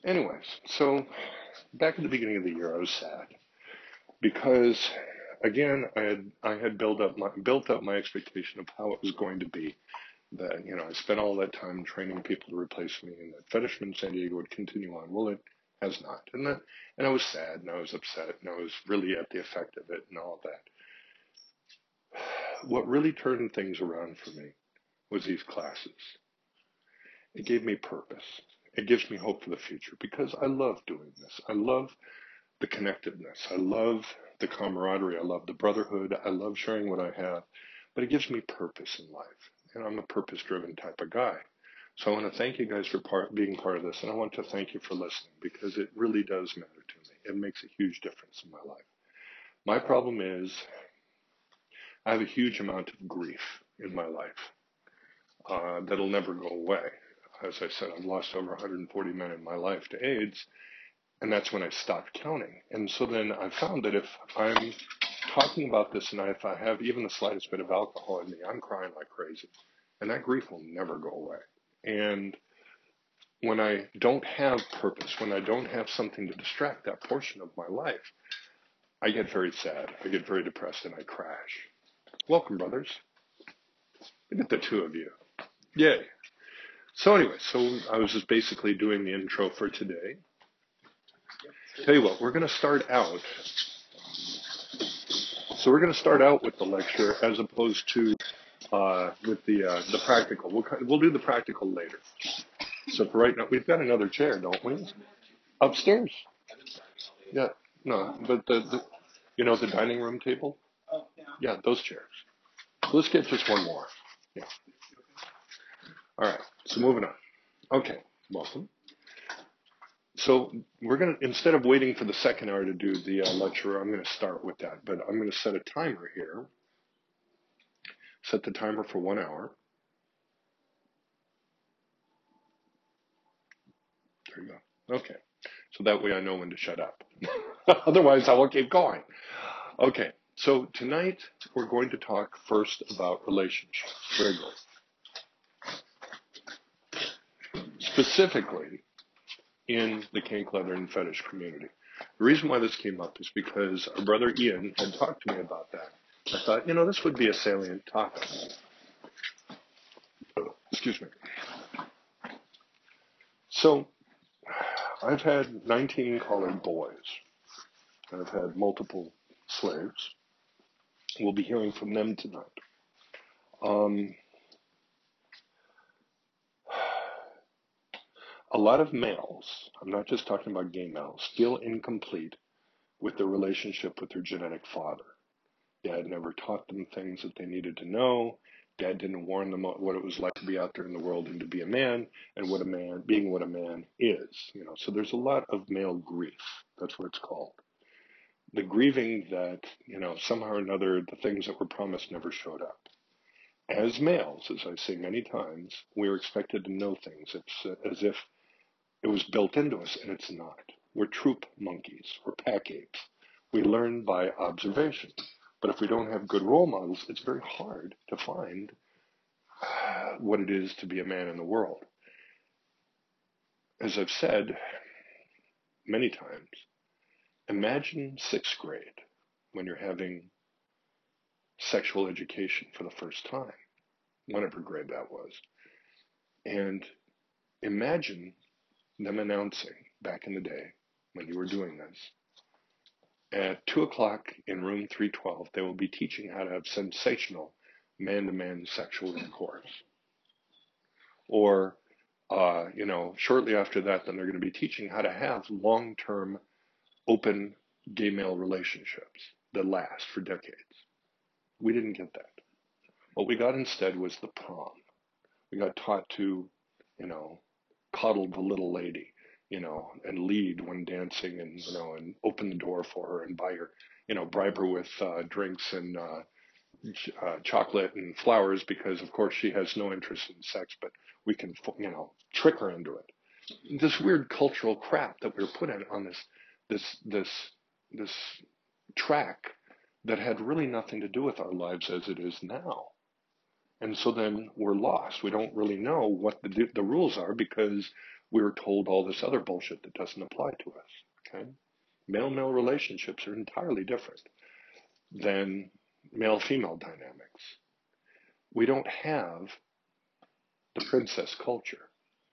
Anyways, so back at the beginning of the year, I was sad because, again, I had built up my expectation of how it was going to be. That I spent all that time training people to replace me, and that Fetishman San Diego would continue on. Well, it has not, and I was sad, and I was upset, and I was really at the effect of it, and all of that. What really turned things around for me was these classes. It gave me purpose. It gives me hope for the future because I love doing this. I love the connectedness. I love the camaraderie. I love the brotherhood. I love sharing what I have, but it gives me purpose in life. And I'm a purpose driven type of guy. So I want to thank you guys for being part of this. And I want to thank you for listening because it really does matter to me. It makes a huge difference in my life. My problem is I have a huge amount of grief in my life that'll never go away. As I said, I've lost over 140 men in my life to AIDS, and that's when I stopped counting. And so then I found that if I'm talking about this and if I have even the slightest bit of alcohol in me, I'm crying like crazy. And that grief will never go away. And when I don't have purpose, when I don't have something to distract that portion of my life, I get very sad, I get very depressed, and I crash. Welcome, brothers. Look at the two of you. Yay. So anyway, so I was just basically doing the intro for today. Tell you what, we're going to start out. So we're going to start out with the lecture as opposed to with the practical. We'll do the practical later. So for right now, we've got another chair, don't we? Upstairs. Yeah. No, but the dining room table. Yeah, those chairs. So let's get just one more. Yeah. All right. So moving on. Okay. Welcome. So we're going to, instead of waiting for the second hour to do the lecture, I'm going to start with that. But I'm going to set a timer here. Set the timer for 1 hour. There you go. Okay. So that way I know when to shut up. Otherwise, I will keep going. Okay. So tonight we're going to talk first about relationships. Very good. Specifically in the kink, leather, and fetish community. The reason why this came up is because our brother Ian had talked to me about that. I thought, this would be a salient topic. Excuse me. So I've had 19 colored boys. I've had multiple slaves. We'll be hearing from them tonight. A lot of males, I'm not just talking about gay males, feel incomplete with their relationship with their genetic father. Dad never taught them things that they needed to know. Dad didn't warn them what it was like to be out there in the world and to be a man and what a man is. So there's a lot of male grief. That's what it's called. The grieving that, somehow or another, the things that were promised never showed up. As males, as I say many times, we're expected to know things. It's as if it was built into us, and it's not. We're troop monkeys. We're pack apes. We learn by observation. But if we don't have good role models, it's very hard to find what it is to be a man in the world. As I've said many times, imagine 6th grade when you're having sexual education for the first time, whatever grade that was. And imagine them announcing back in the day when you were doing this, at 2 o'clock in room 312, they will be teaching how to have sensational man-to-man sexual intercourse. Or, shortly after that, then they're going to be teaching how to have long-term, open gay male relationships that last for decades. We didn't get that. What we got instead was the prom. We got taught to, coddle the little lady, and lead when dancing and open the door for her and buy her, bribe her with drinks and chocolate and flowers because, of course, she has no interest in sex, but we can, trick her into it. This weird cultural crap that we were put on this track that had really nothing to do with our lives as it is now. And so then we're lost. We don't really know what the rules are because we were told all this other bullshit that doesn't apply to us. Okay? Male-male relationships are entirely different than male-female dynamics. We don't have the princess culture.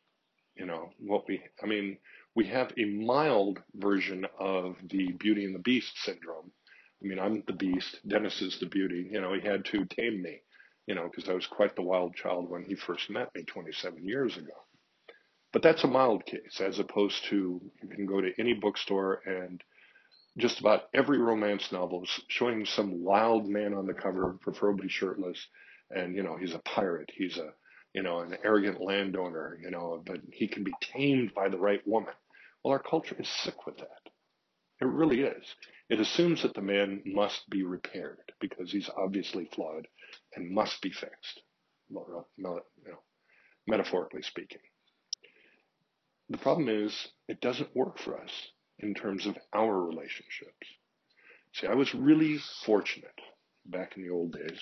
We have a mild version of the Beauty and the Beast syndrome. I'm the beast. Dennis is the beauty. He had to tame me, because I was quite the wild child when he first met me 27 years ago. But that's a mild case, as opposed to you can go to any bookstore and just about every romance novel is showing some wild man on the cover, preferably shirtless, and he's a pirate. He's an arrogant landowner, but he can be tamed by the right woman. Well, our culture is sick with that. It really is. It assumes that the man must be repaired because he's obviously flawed and must be fixed, metaphorically speaking. The problem is it doesn't work for us in terms of our relationships. See, I was really fortunate back in the old days.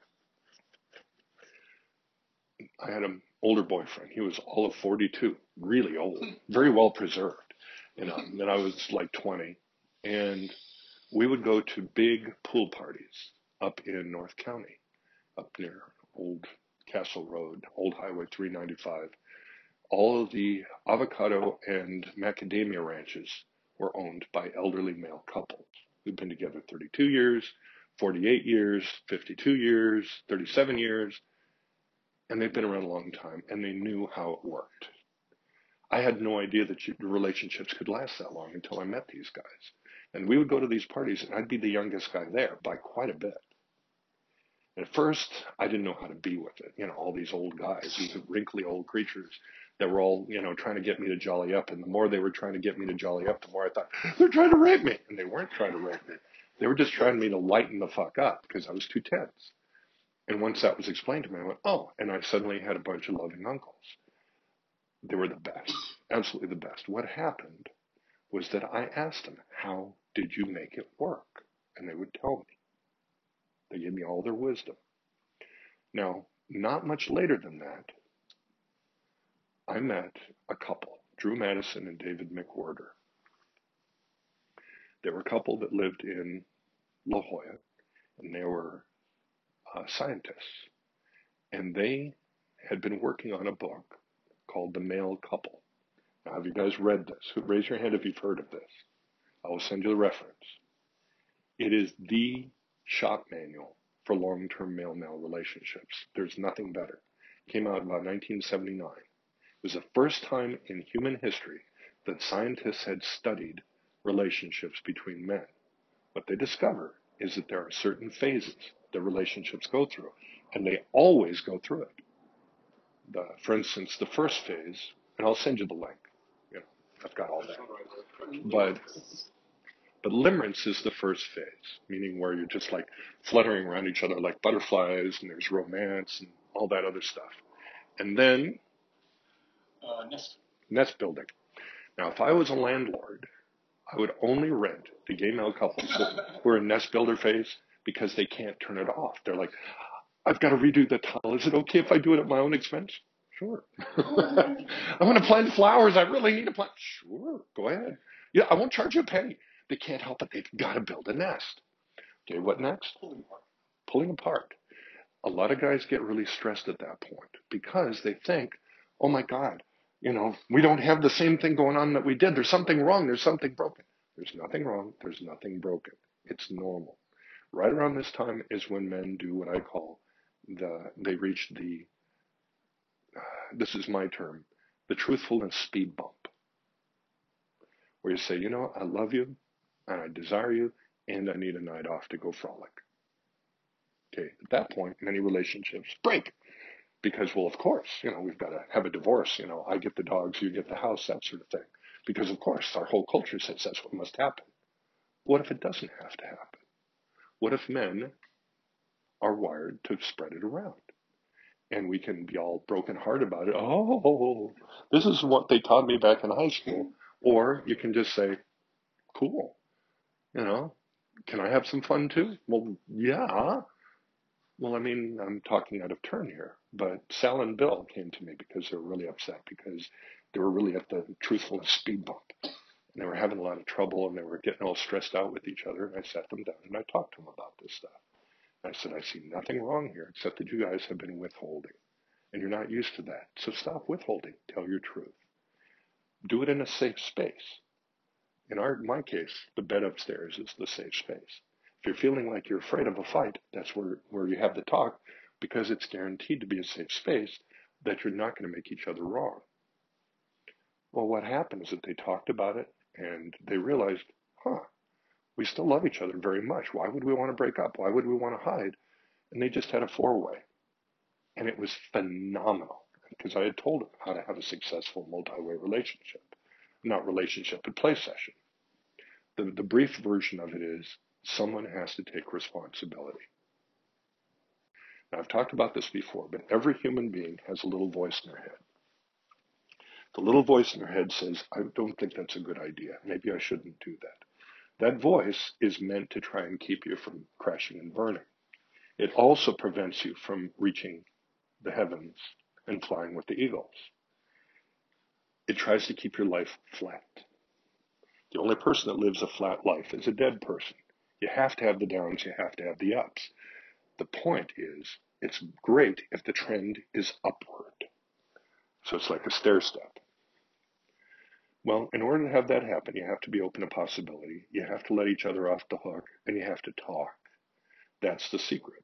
I had an older boyfriend. He was all of 42, really old, very well preserved. And I was like 20. And we would go to big pool parties up in North County, up near Old Castle Road, Old Highway 395. All of the avocado and macadamia ranches were owned by elderly male couples who'd been together 32 years, 48 years, 52 years, 37 years, and they'd been around a long time, and they knew how it worked. I had no idea that relationships could last that long until I met these guys. And we would go to these parties, and I'd be the youngest guy there by quite a bit. And at first, I didn't know how to be with it. All these old guys, these wrinkly old creatures that were all, trying to get me to jolly up. And the more they were trying to get me to jolly up, the more I thought, they're trying to rape me. And they weren't trying to rape me. They were just trying me to lighten the fuck up because I was too tense. And once that was explained to me, I went, oh, and I suddenly had a bunch of loving uncles. They were the best, absolutely the best. What happened was that I asked them, how did you make it work? And they would tell me. They gave me all their wisdom. Now, not much later than that, I met a couple, Drew Madison and David McWhorter. They were a couple that lived in La Jolla, and they were scientists. And they had been working on a book called The Male Couple. Now, have you guys read this? Raise your hand if you've heard of this. I will send you the reference. It is the shop manual for long-term male-male relationships. There's nothing better. It came out about 1979. It was the first time in human history that scientists had studied relationships between men. What they discover is that there are certain phases that relationships go through, and they always go through it. For instance, the first phase, and I'll send you the link. I've got all that. But limerence is the first phase, meaning where you're just like fluttering around each other like butterflies, and there's romance and all that other stuff. And then nest building. Now, if I was a landlord, I would only rent the gay male couples who are in nest builder phase because they can't turn it off. They're like, I've got to redo the tile. Is it okay if I do it at my own expense? Sure. I want to plant flowers. I really need to plant. Sure, go ahead. Yeah, I won't charge you a penny. They can't help it. They've got to build a nest. Okay, what next? Pulling apart. A lot of guys get really stressed at that point because they think, oh my God, we don't have the same thing going on that we did. There's something wrong. There's something broken. There's nothing wrong. There's nothing broken. It's normal. Right around this time is when men do what I call they reach this is my term, the truthfulness speed bump. Where you say, I love you, and I desire you, and I need a night off to go frolic. Okay, at that point, many relationships break. Because, well, of course, we've got to have a divorce. I get the dogs, you get the house, that sort of thing. Because, of course, our whole culture says that's what must happen. What if it doesn't have to happen? What if men are wired to spread it around? And we can be all broken hearted about it. Oh, this is what they taught me back in high school. Or you can just say, cool, can I have some fun too? Well, yeah. Well, I'm talking out of turn here, but Sal and Bill came to me because they were really upset because They were really at the truthfulness speed bump. And they were having a lot of trouble, and they were getting all stressed out with each other. And I sat them down and I talked to them about this stuff. And I said, I see nothing wrong here except that you guys have been withholding. And you're not used to that. So stop withholding. Tell your truth. Do it in a safe space. In my case, the bed upstairs is the safe space. If you're feeling like you're afraid of a fight, that's where you have the talk, because it's guaranteed to be a safe space that you're not going to make each other wrong. Well, what happened is that they talked about it and they realized, we still love each other very much. Why would we want to break up? Why would we want to hide? And they just had a four-way. And it was phenomenal because I had told them how to have a successful multi-way relationship. Not relationship, but play session. The brief version of it is someone has to take responsibility. Now, I've talked about this before, but every human being has a little voice in their head. The little voice in their head says, I don't think that's a good idea. Maybe I shouldn't do that. That voice is meant to try and keep you from crashing and burning. It also prevents you from reaching the heavens and flying with the eagles. It tries to keep your life flat. The only person that lives a flat life is a dead person. You have to have the downs, you have to have the ups. The point is, it's great if the trend is upward. So it's like a stair step. Well, in order to have that happen, you have to be open to possibility. You have to let each other off the hook, and you have to talk. That's the secret.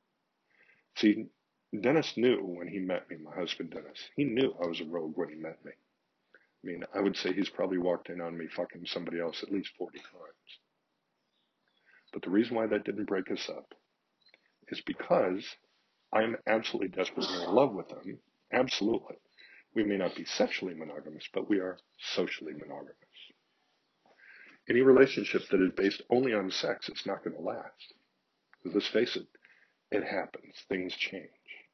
See, Dennis knew when he met me, my husband Dennis. He knew I was a rogue when he met me. I mean, I would say he's probably walked in on me fucking somebody else at least 40 times. But the reason why that didn't break us up is because I'm absolutely desperately in love with him. Absolutely. We may not be sexually monogamous, but we are socially monogamous. Any relationship that is based only on sex is not going to last. Because let's face it, it happens. Things change.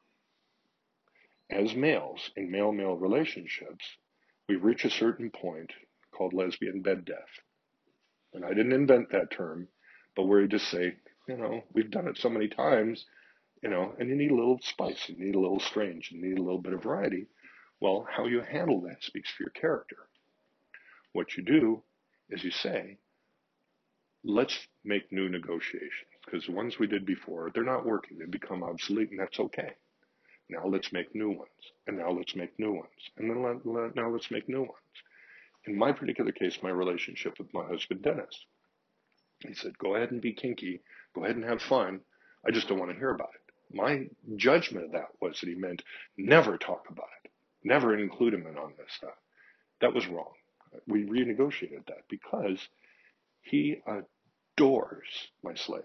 As males, in male-male relationships, we reach a certain point called lesbian bed death. And I didn't invent that term, but where you just say, we've done it so many times, and you need a little spice, you need a little strange, you need a little bit of variety. Well, how you handle that speaks for your character. What you do is you say, let's make new negotiations, because the ones we did before, they're not working, they become obsolete, and that's okay. Now let's make new ones, and now let's make new ones, and then now let's make new ones. In my particular case, my relationship with my husband, Dennis, he said, go ahead and be kinky, go ahead and have fun, I just don't want to hear about it. My judgment of that was that he meant never talk about it, never include him in on this stuff. That was wrong. We renegotiated that because he adores my slaves,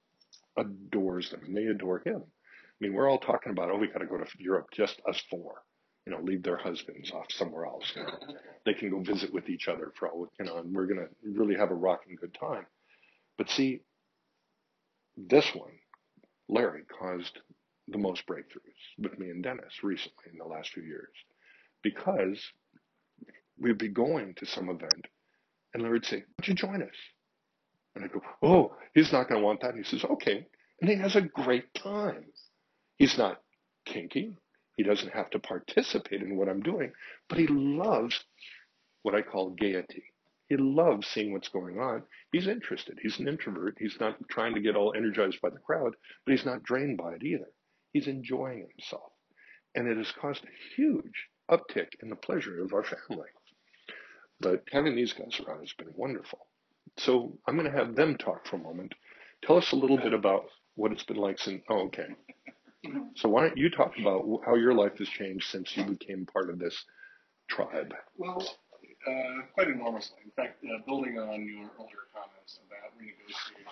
adores them, and they adore him. I mean, we're all talking about, we got to go to Europe, just us four, leave their husbands off somewhere else. They can go visit with each other for all, and we're going to really have a rocking good time. But see, this one, Larry, caused the most breakthroughs with me and Dennis recently in the last few years, because we'd be going to some event and Larry'd say, why don't you join us? And I'd go, oh, he's not going to want that. And he says, okay. And he has a great time. He's not kinky. He doesn't have to participate in what I'm doing, but he loves what I call gaiety. He loves seeing what's going on. He's interested. He's an introvert. He's not trying to get all energized by the crowd, but he's not drained by it either. He's enjoying himself. And it has caused a huge uptick in the pleasure of our family. But having these guys around has been wonderful. So I'm going to have them talk for a moment. Tell us a little bit about what it's been like since, okay. So why don't you talk about how your life has changed since you became part of this tribe? Well, quite enormously. In fact, building on your earlier comments about renegotiating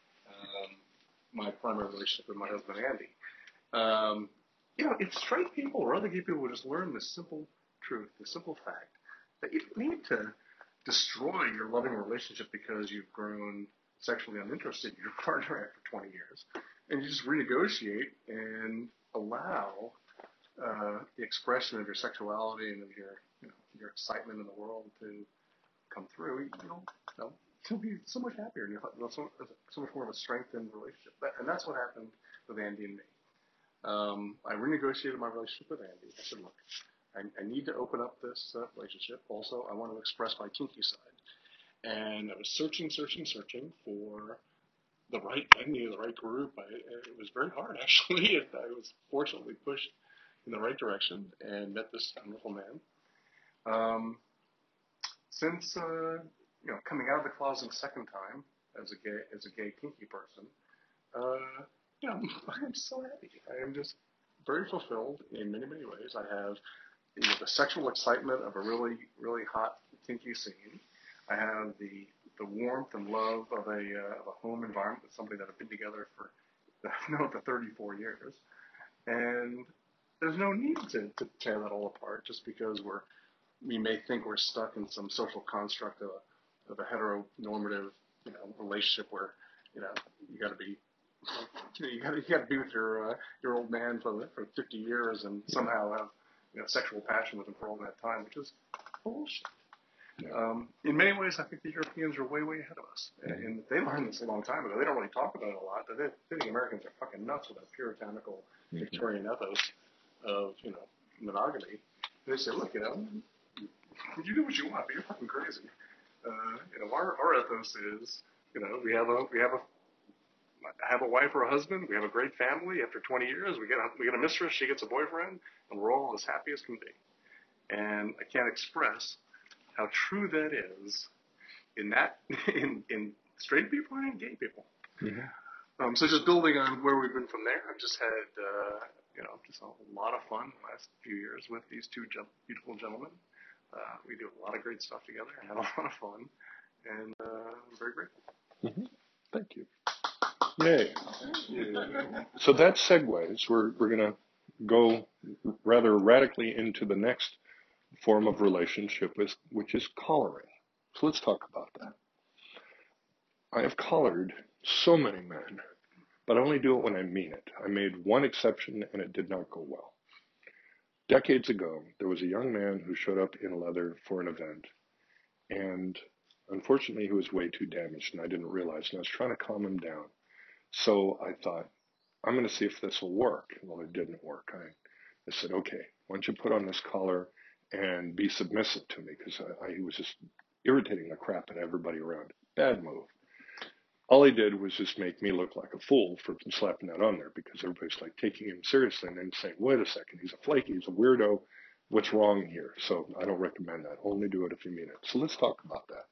my primary relationship with my husband, Andy, it's straight people or other gay people who just learn the simple truth, the simple fact that you don't need to destroy your loving relationship because you've grown sexually uninterested in your partner after 20 years. And you just renegotiate and allow the expression of your sexuality and of your excitement in the world to come through. You'll be so much happier and you'll so much more of a strengthened relationship. And that's what happened with Andy and me. I renegotiated my relationship with Andy. I said, look, I need to open up this relationship. Also, I want to express my kinky side. And I was searching for the right venue, the right group. It was very hard, actually. I was fortunately pushed in the right direction and met this wonderful man. Since coming out of the closet second time as a gay kinky person, I'm so happy. I am just very fulfilled in many ways. I have the sexual excitement of a really hot kinky scene. I have the warmth and love of a home environment with somebody that I've been together for for 34 years, and there's no need to tear that all apart just because we may think we're stuck in some social construct of a heteronormative relationship where you got to be you got to be with your old man for 50 years and somehow have sexual passion with him for all that time, which is bullshit. Yeah. In many ways, I think the Europeans are way ahead of us, and they learned this a long time ago. They don't really talk about it a lot, but they think Americans are fucking nuts with that puritanical Victorian ethos of monogamy. And they say, look, you do what you want, but you're fucking crazy. Our ethos is, we have a wife or a husband, we have a great family. After 20 years, we get a mistress, she gets a boyfriend, and we're all as happy as can be. And I can't express how true that is in straight people and in gay people. Mm-hmm. So just building on where we've been from there, I've just had just a lot of fun the last few years with these two beautiful gentlemen. We do a lot of great stuff together and have a lot of fun, and I'm very grateful. Mm-hmm. Thank you. Yay. Yeah. So that segues. We're going to go rather radically into the next form of relationship, which is collaring. So let's talk about that. I have collared so many men, but I only do it when I mean it. I made one exception, and it did not go well. Decades ago, there was a young man who showed up in leather for an event, and unfortunately, he was way too damaged, and I didn't realize, and I was trying to calm him down. So I thought, I'm going to see if this will work. Well, it didn't work. I said, okay, why don't you put on this collar and be submissive to me, because he was just irritating the crap out of everybody around. Bad move. All he did was just make me look like a fool for slapping that on there, because everybody's like taking him seriously and then saying, wait a second, he's a flaky, he's a weirdo, what's wrong here? So I don't recommend that. Only do it if you mean it. So let's talk about that.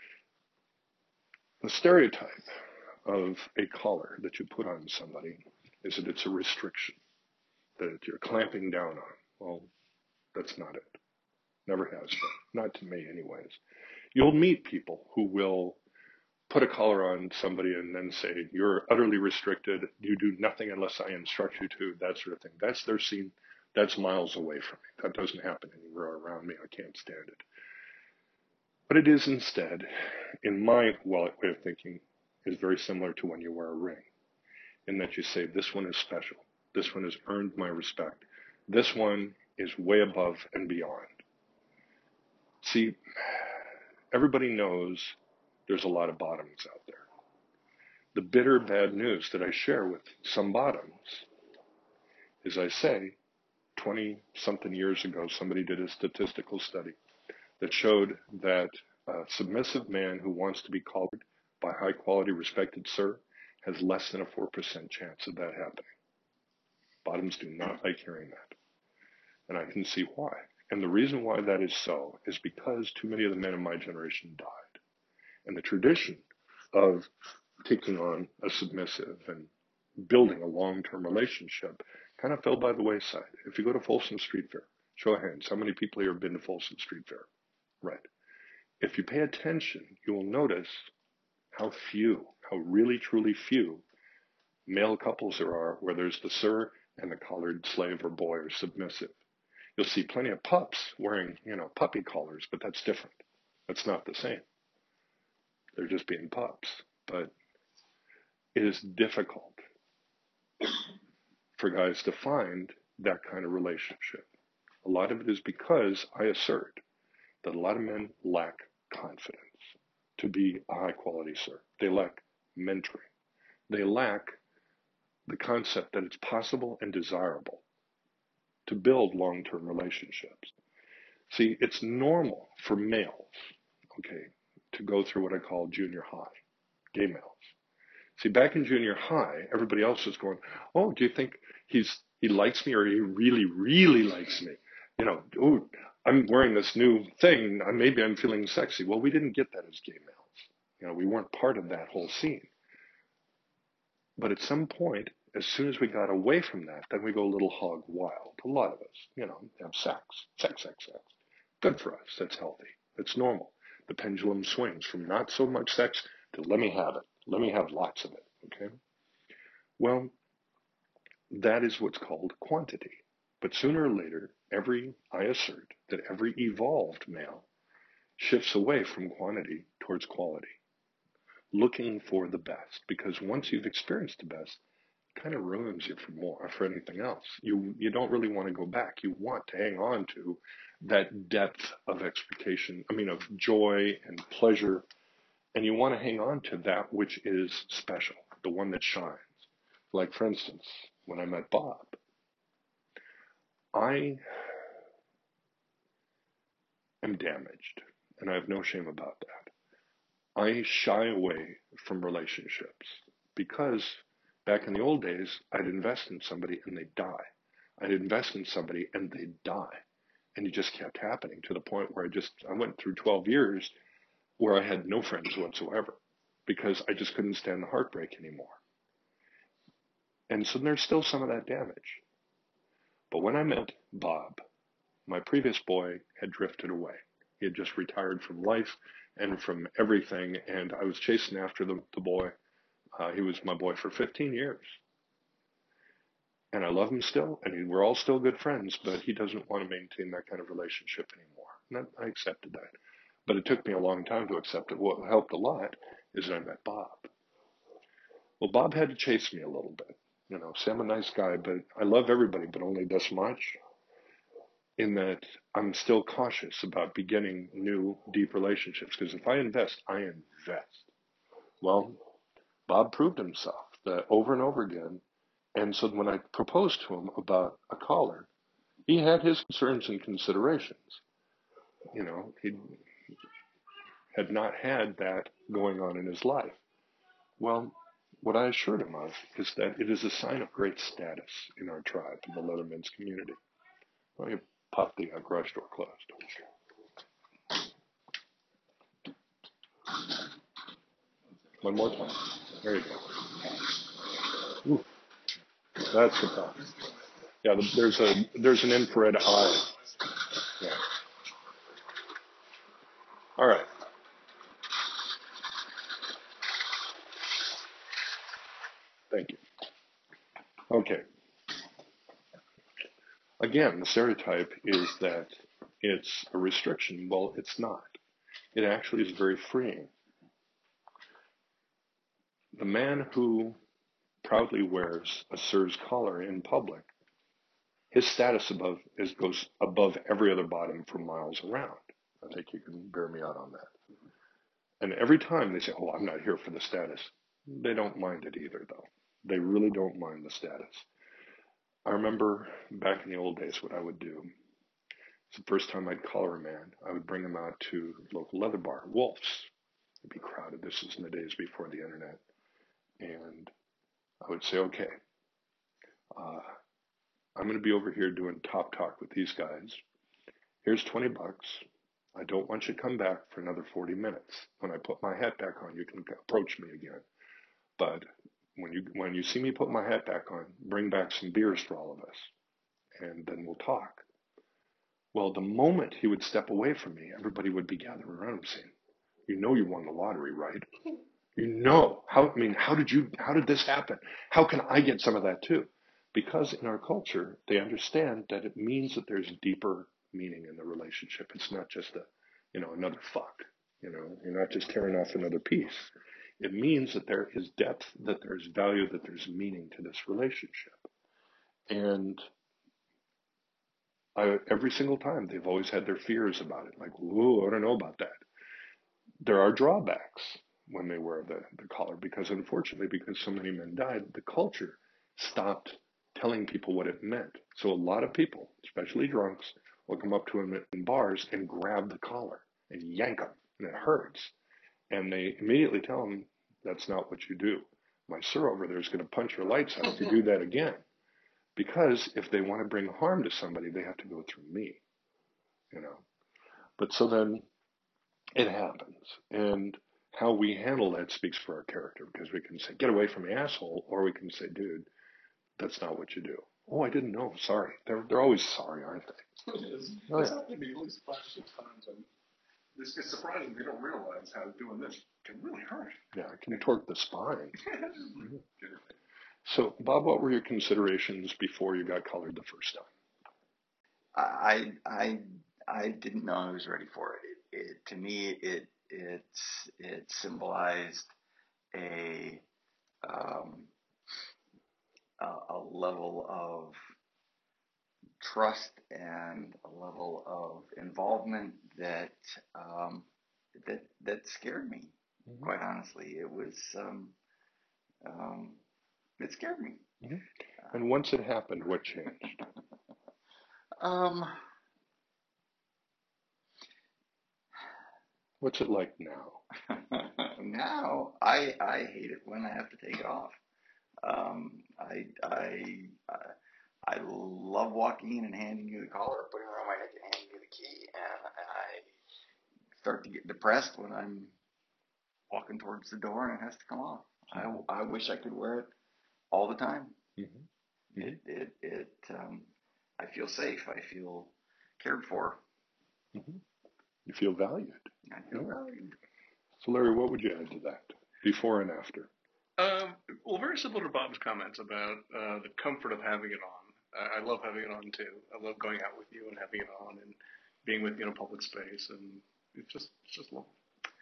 The stereotype of a collar that you put on somebody is that it's a restriction, that you're clamping down on. Well, that's not it. Never has been. Not to me anyways. You'll meet people who will put a collar on somebody and then say, you're utterly restricted, you do nothing unless I instruct you to, that sort of thing. That's their scene. That's miles away from me. That doesn't happen anywhere around me. I can't stand it. But it is instead, in my way of thinking, is very similar to when you wear a ring, in that you say, this one is special. This one has earned my respect. This one is way above and beyond. See, everybody knows there's a lot of bottoms out there. The bitter bad news that I share with some bottoms is I say, 20-something years ago, somebody did a statistical study that showed that a submissive man who wants to be collared by high-quality, respected sir has less than a 4% chance of that happening. Bottoms do not like hearing that. And I can see why. And the reason why that is so is because too many of the men of my generation died. And the tradition of taking on a submissive and building a long-term relationship kind of fell by the wayside. If you go to Folsom Street Fair, show of hands, how many people here have been to Folsom Street Fair? Right. If you pay attention, you will notice how really truly few male couples there are where there's the sir and the collared slave or boy or submissive. You'll see plenty of pups wearing, puppy collars, but that's different. That's not the same. They're just being pups. But it is difficult for guys to find that kind of relationship. A lot of it is because I assert that a lot of men lack confidence to be a high quality sir. They lack mentoring. They lack the concept that it's possible and desirable to build long-term relationships. See, it's normal for males, okay, to go through what I call junior high, gay males. See, back in junior high, everybody else was going, oh, do you think he likes me or he really, really likes me? You know, oh, I'm wearing this new thing. Maybe I'm feeling sexy. Well, we didn't get that as gay males. You know, we weren't part of that whole scene. But at some point, as soon as we got away from that, then we go a little hog wild. A lot of us, you know, have sex. Good for us. That's healthy. That's normal. The pendulum swings from not so much sex to let me have it. Let me have lots of it. Okay? Well, that is what's called quantity. But sooner or later, I assert that every evolved male shifts away from quantity towards quality, looking for the best. Because once you've experienced the best, it kind of ruins you for anything else. You don't really want to go back. You want to hang on to that depth of expectation, of joy and pleasure, and you want to hang on to that which is special, the one that shines. Like, for instance, when I met Bob, I am damaged, and I have no shame about that. I shy away from relationships because back in the old days, I'd invest in somebody and they'd die. I'd invest in somebody and they'd die. And it just kept happening to the point where I went through 12 years where I had no friends whatsoever because I just couldn't stand the heartbreak anymore. And so there's still some of that damage. But when I met Bob, my previous boy had drifted away. He had just retired from life and from everything, and I was chasing after the boy. He was my boy for 15 years. And I love him still, and we're all still good friends, but he doesn't want to maintain that kind of relationship anymore. And I accepted that. But it took me a long time to accept it. What helped a lot is that I met Bob. Well, Bob had to chase me a little bit. See, I'm a nice guy, but I love everybody, but only this much. In that I'm still cautious about beginning new, deep relationships, because if I invest, I invest. Well, Bob proved himself that over and over again. And so when I proposed to him about a collar, he had his concerns and considerations. He had not had that going on in his life. Well, what I assured him of is that it is a sign of great status in our tribe, in the Leathermen's community. Let me pop the garage door closed. One more time. There you go. Ooh, that's the problem. Yeah, there's an infrared eye. Yeah. All right. Thank you. Okay. Again, the stereotype is that it's a restriction. Well, it's not. It actually is very freeing. The man who proudly wears a Sirs collar in public, his status goes above every other bottom for miles around. I think you can bear me out on that. And every time they say, oh, I'm not here for the status, they don't mind it either, though. They really don't mind the status. I remember back in the old days what I would do. It's the first time I'd collar a man. I would bring him out to the local leather bar, Wolf's. It'd be crowded. This is in the days before the internet. And I would say, okay, I'm going to be over here doing top talk with these guys. Here's $20. I don't want you to come back for another 40 minutes. When I put my hat back on, you can approach me again. But when you see me put my hat back on, bring back some beers for all of us, and then we'll talk. Well, the moment he would step away from me, everybody would be gathering around him saying, you won the lottery, right? How did this happen? How can I get some of that too? Because in our culture, they understand that it means that there's deeper meaning in the relationship. It's not just another fuck. You're not just tearing off another piece. It means that there is depth, that there's value, that there's meaning to this relationship. And every single time, they've always had their fears about it. Like, whoa, I don't know about that. There are drawbacks when they wear the collar because, unfortunately, because so many men died, the culture stopped telling people what it meant. So a lot of people, especially drunks, will come up to him in bars and grab the collar and yank him, and it hurts. And they immediately tell him, that's not what you do. My sir over there is going to punch your lights out if you do that again. Because if they want to bring harm to somebody, they have to go through me, you know. But so then it happens. And how we handle that speaks for our character, because we can say, get away from me, asshole, or we can say, dude, that's not what you do. Oh, I didn't know. Sorry. They're always sorry, aren't they? It is. Oh, It's yeah. happened to me at least 5 or 6 times, and it's surprising they don't realize how doing this can really hurt. Yeah, it can torque the spine. Mm-hmm. So, Bob, what were your considerations before you got colored the first time? I didn't know I was ready for it. To me, it symbolized a a level of trust and a level of involvement that that scared me. Mm-hmm. Quite honestly, it scared me. Mm-hmm. And once it happened, what changed? Um, What's it like now? Now I hate it when I have to take it off. Um, I I I love walking in and handing you the collar, putting it around my neck and handing you the key, and I start to get depressed when I'm walking towards the door and it has to come off. I wish I could wear it all the time. Mm-hmm. I feel safe. I feel cared for. Mm-hmm. You feel valued. I feel valued. So, Larry, what would you add to that, before and after? Well, very similar to Bob's comments about the comfort of having it on. I love having it on too. I love going out with you and having it on and being with you in a public space, and it's just lovely.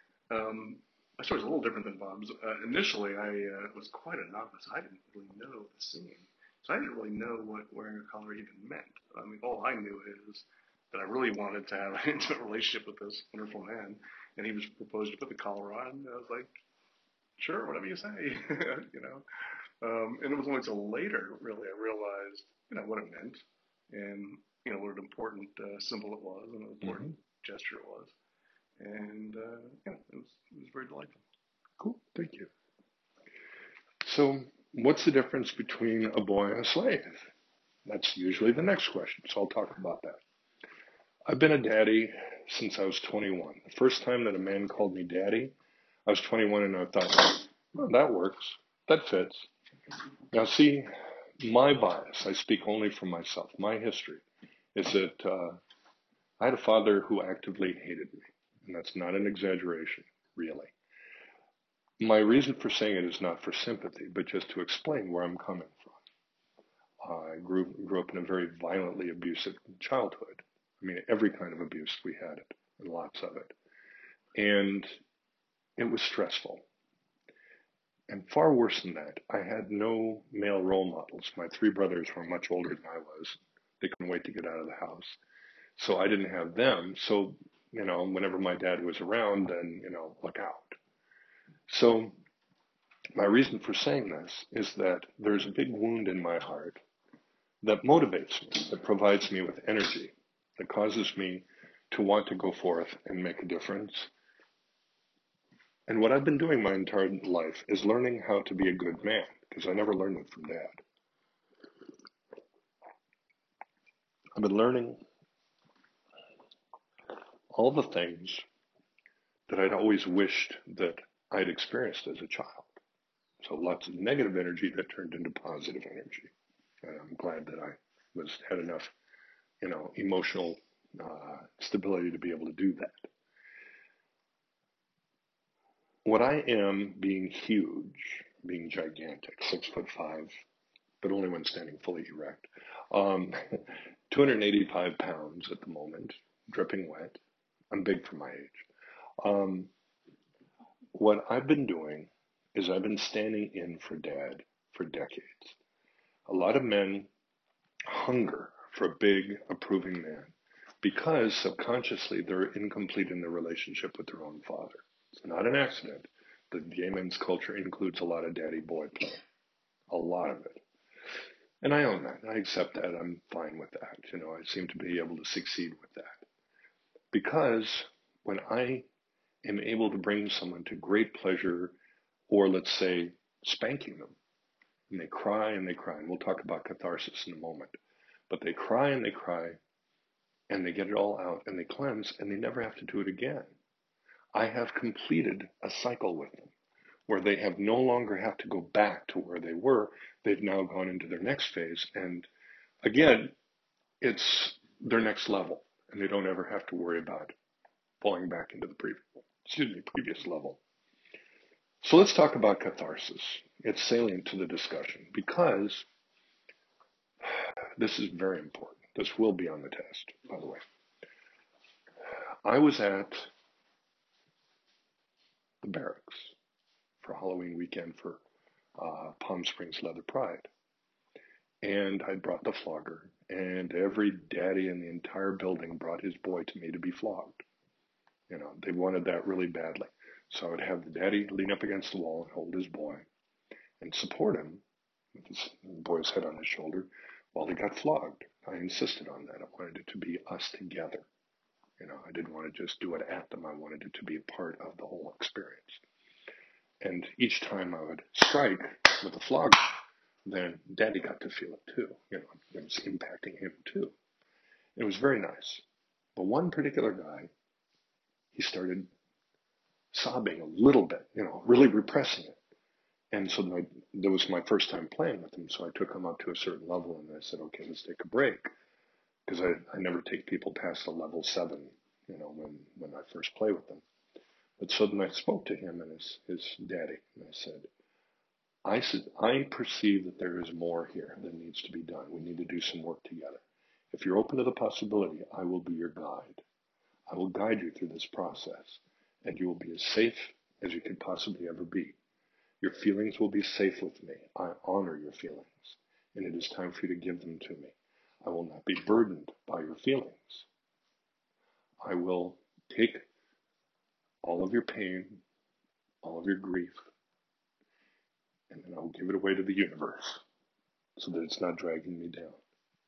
My story's a little different than Bob's. Initially, I was quite a novice. I didn't really know the scene, so I didn't really know what wearing a collar even meant. I mean, all I knew is that I really wanted to have an intimate relationship with this wonderful man, and he was proposed to put the collar on. And I was like, sure, whatever you say, you know. And it was only until later, really, I realized, what it meant, and what an important symbol it was, and an important gesture it was, and it was very delightful. Cool, thank you. So, what's the difference between a boy and a slave? That's usually the next question, so I'll talk about that. I've been a daddy since I was 21. The first time that a man called me daddy, I was 21, and I thought, well, that works. That fits. Now, see, my bias, I speak only for myself, my history, is that I had a father who actively hated me. And that's not an exaggeration, really. My reason for saying it is not for sympathy, but just to explain where I'm coming from. I grew up in a very violently abusive childhood. I mean, every kind of abuse, we had it, and lots of it. And it was stressful. And far worse than that, I had no male role models. My 3 brothers were much older than I was. They couldn't wait to get out of the house. So I didn't have them. So, whenever my dad was around, then, look out. So my reason for saying this is that there's a big wound in my heart that motivates me, that provides me with energy, that causes me to want to go forth and make a difference. And what I've been doing my entire life is learning how to be a good man, because I never learned it from Dad. I've been learning all the things that I'd always wished that I'd experienced as a child. So lots of negative energy that turned into positive energy. And I'm glad that I had enough, emotional stability to be able to do that. What I am, being huge, being gigantic, 6'5", but only when standing fully erect, 285 pounds at the moment, dripping wet. I'm big for my age. What I've been doing is I've been standing in for Dad for decades. A lot of men hunger for a big, approving man because subconsciously they're incomplete in their relationship with their own father. It's not an accident. The gay men's culture includes a lot of daddy-boy play, a lot of it. And I own that. I accept that. I'm fine with that. I seem to be able to succeed with that. Because when I am able to bring someone to great pleasure, or let's say spanking them, and they cry and they cry, and we'll talk about catharsis in a moment, but they cry and they cry, and they get it all out, and they cleanse, and they never have to do it again. I have completed a cycle with them where they have no longer have to go back to where they were. They've now gone into their next phase. And again, it's their next level, and they don't ever have to worry about falling back into the previous level. So let's talk about catharsis. It's salient to the discussion because this is very important. This will be on the test, by the way. I was at the barracks for Halloween weekend for Palm Springs Leather Pride. And I brought the flogger, and every daddy in the entire building brought his boy to me to be flogged. They wanted that really badly. So I would have the daddy lean up against the wall and hold his boy and support him with his boy's head on his shoulder while he got flogged. I insisted on that. I wanted it to be us together. I didn't want to just do it at them. I wanted it to be a part of the whole experience. And each time I would strike with a flogger, then daddy got to feel it too. It was impacting him too. It was very nice. But one particular guy, he started sobbing a little bit, really repressing it. And so that was my first time playing with him. So I took him up to a certain level and I said, okay, let's take a break. Because I never take people past a level 7, when I first play with them. But so then I spoke to him and his daddy, and I said, I perceive that there is more here that needs to be done. We need to do some work together. If you're open to the possibility, I will be your guide. I will guide you through this process, and you will be as safe as you could possibly ever be. Your feelings will be safe with me. I honor your feelings, and it is time for you to give them to me. I will not be burdened by your feelings. I will take all of your pain, all of your grief, and then I'll give it away to the universe so that it's not dragging me down.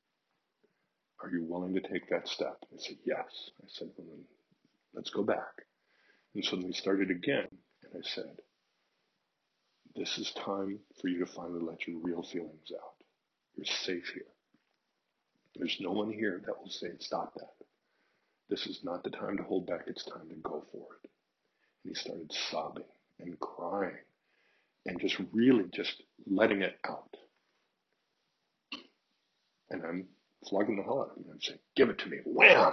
Are you willing to take that step? I said, yes. I said, well, then let's go back. And so then we started again, and I said, this is time for you to finally let your real feelings out. You're safe here. There's no one here that will say, stop that. This is not the time to hold back. It's time to go for it. And he started sobbing and crying and just really just letting it out. And I'm flogging the hell out of him. I'm saying, give it to me. Wham!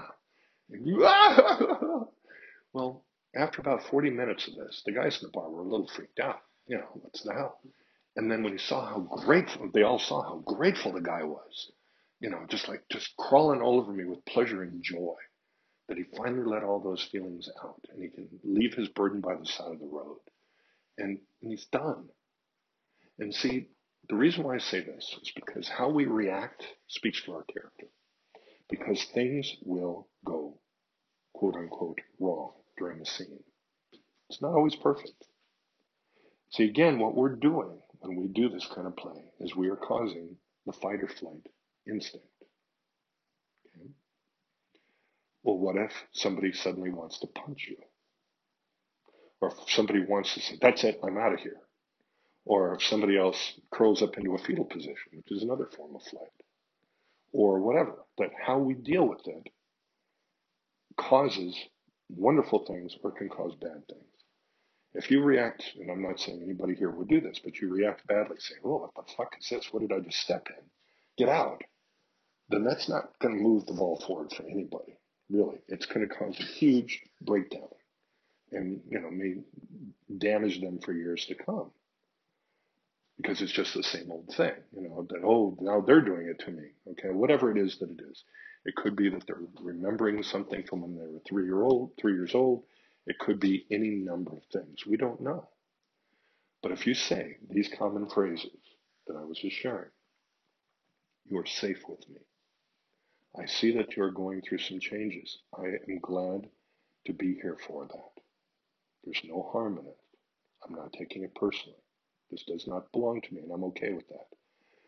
And well, after about 40 minutes of this, the guys in the bar were a little freaked out. What's the hell? And then when he saw how grateful, they all saw how grateful the guy was, just crawling all over me with pleasure and joy that he finally let all those feelings out and he can leave his burden by the side of the road. And he's done. And see, the reason why I say this is because how we react speaks to our character. Because things will go, quote unquote, wrong during the scene. It's not always perfect. See, again, what we're doing when we do this kind of play is we are causing the fight or flight instinct. Okay? Well, what if somebody suddenly wants to punch you? Or if somebody wants to say, that's it, I'm out of here. Or if somebody else curls up into a fetal position, which is another form of flight. Or whatever. That how we deal with it causes wonderful things or can cause bad things. If you react, and I'm not saying anybody here would do this, but you react badly, saying, oh, what the fuck is this? What did I just step in? Get out. Then that's not going to move the ball forward for anybody, really. It's going to cause a huge breakdown and, may damage them for years to come. Because it's just the same old thing, that, oh, now they're doing it to me. Okay, whatever it is that it is. It could be that they're remembering something from when they were 3 years old. It could be any number of things. We don't know. But if you say these common phrases that I was just sharing, you are safe with me. I see that you are going through some changes. I am glad to be here for that. There's no harm in it. I'm not taking it personally. This does not belong to me, and I'm okay with that.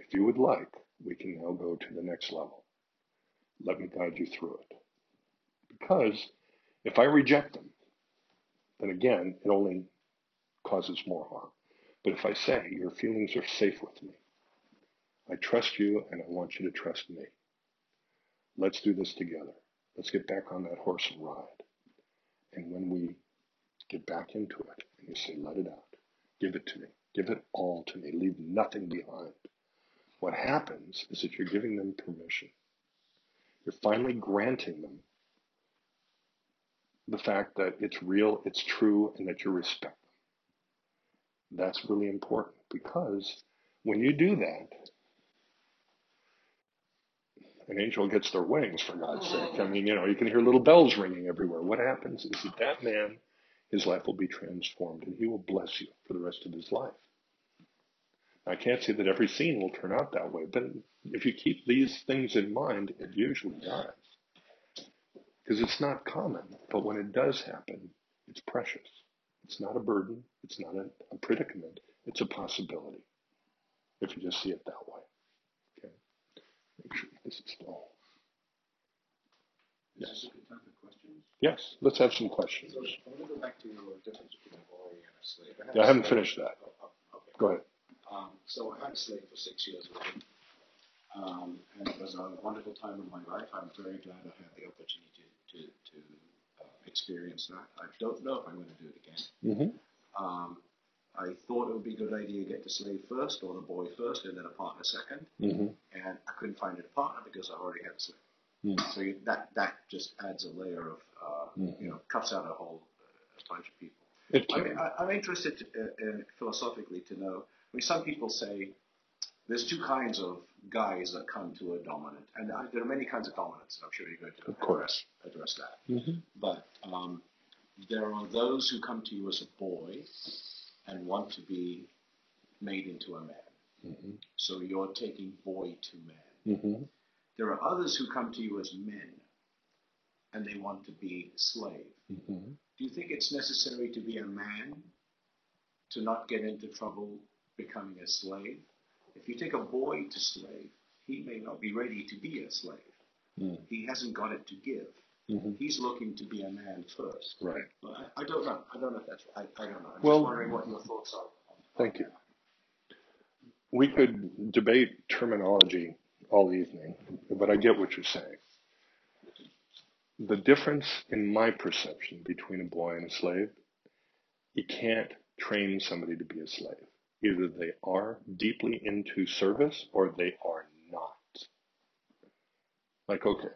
if you would like, we can now go to the next level. Let me guide you through it. Because if I reject them, then again, it only causes more harm. But if I say, your feelings are safe with me, I trust you and I want you to trust me. Let's do this together. Let's get back on that horse and ride. And when we get back into it, and you say, let it out, give it to me, give it all to me, leave nothing behind. What happens is that you're giving them permission. You're finally granting them the fact that it's real, it's true, and that you respect them. That's really important, because when you do that, an angel gets their wings, for God's sake. I mean, you can hear little bells ringing everywhere. What happens is that man, his life will be transformed, and he will bless you for the rest of his life. I can't say that every scene will turn out that way, but if you keep these things in mind, it usually does. Because it's not common, but when it does happen, it's precious. It's not a burden. It's not a predicament. It's a possibility, if you just see it that way. Okay. Make sure this is still. Yes. Is this a good time for questions? Yes, let's have some questions. So I want to go back to your difference between a boy and a slave. I haven't finished that. Okay. Go ahead. So I had a slave for 6 years with him, and it was a wonderful time of my life. I'm very glad I had the opportunity to experience that. I don't know if I'm going to do it again. Mm-hmm. I thought it would be a good idea to get the slave first, or the boy first, and then a partner second. Mm-hmm. And I couldn't find a partner because I already had a slave. Mm-hmm. So that just adds a layer of, cuts out a whole bunch of people. I'm interested philosophically to know. I mean, some people say there's two kinds of guys that come to a dominant, and there are many kinds of dominants, and I'm sure you're going to address that. Mm-hmm. But there are those who come to you as a boy and want to be made into a man. Mm-hmm. So you're taking boy to man. Mm-hmm. There are others who come to you as men and they want to be slave. Mm-hmm. Do you think it's necessary to be a man to not get into trouble becoming a slave? If you take a boy to slave, he may not be ready to be a slave. Mm. He hasn't got it to give. Mm-hmm. He's looking to be a man first. Right. But I don't know. I don't know if that's right. I don't know. I'm Well, just wondering what your thoughts are. Thank you. We could debate terminology all evening, but I get what you're saying. The difference in my perception between a boy and a slave, you can't train somebody to be a slave. Either they are deeply into service or they are not. Like, okay.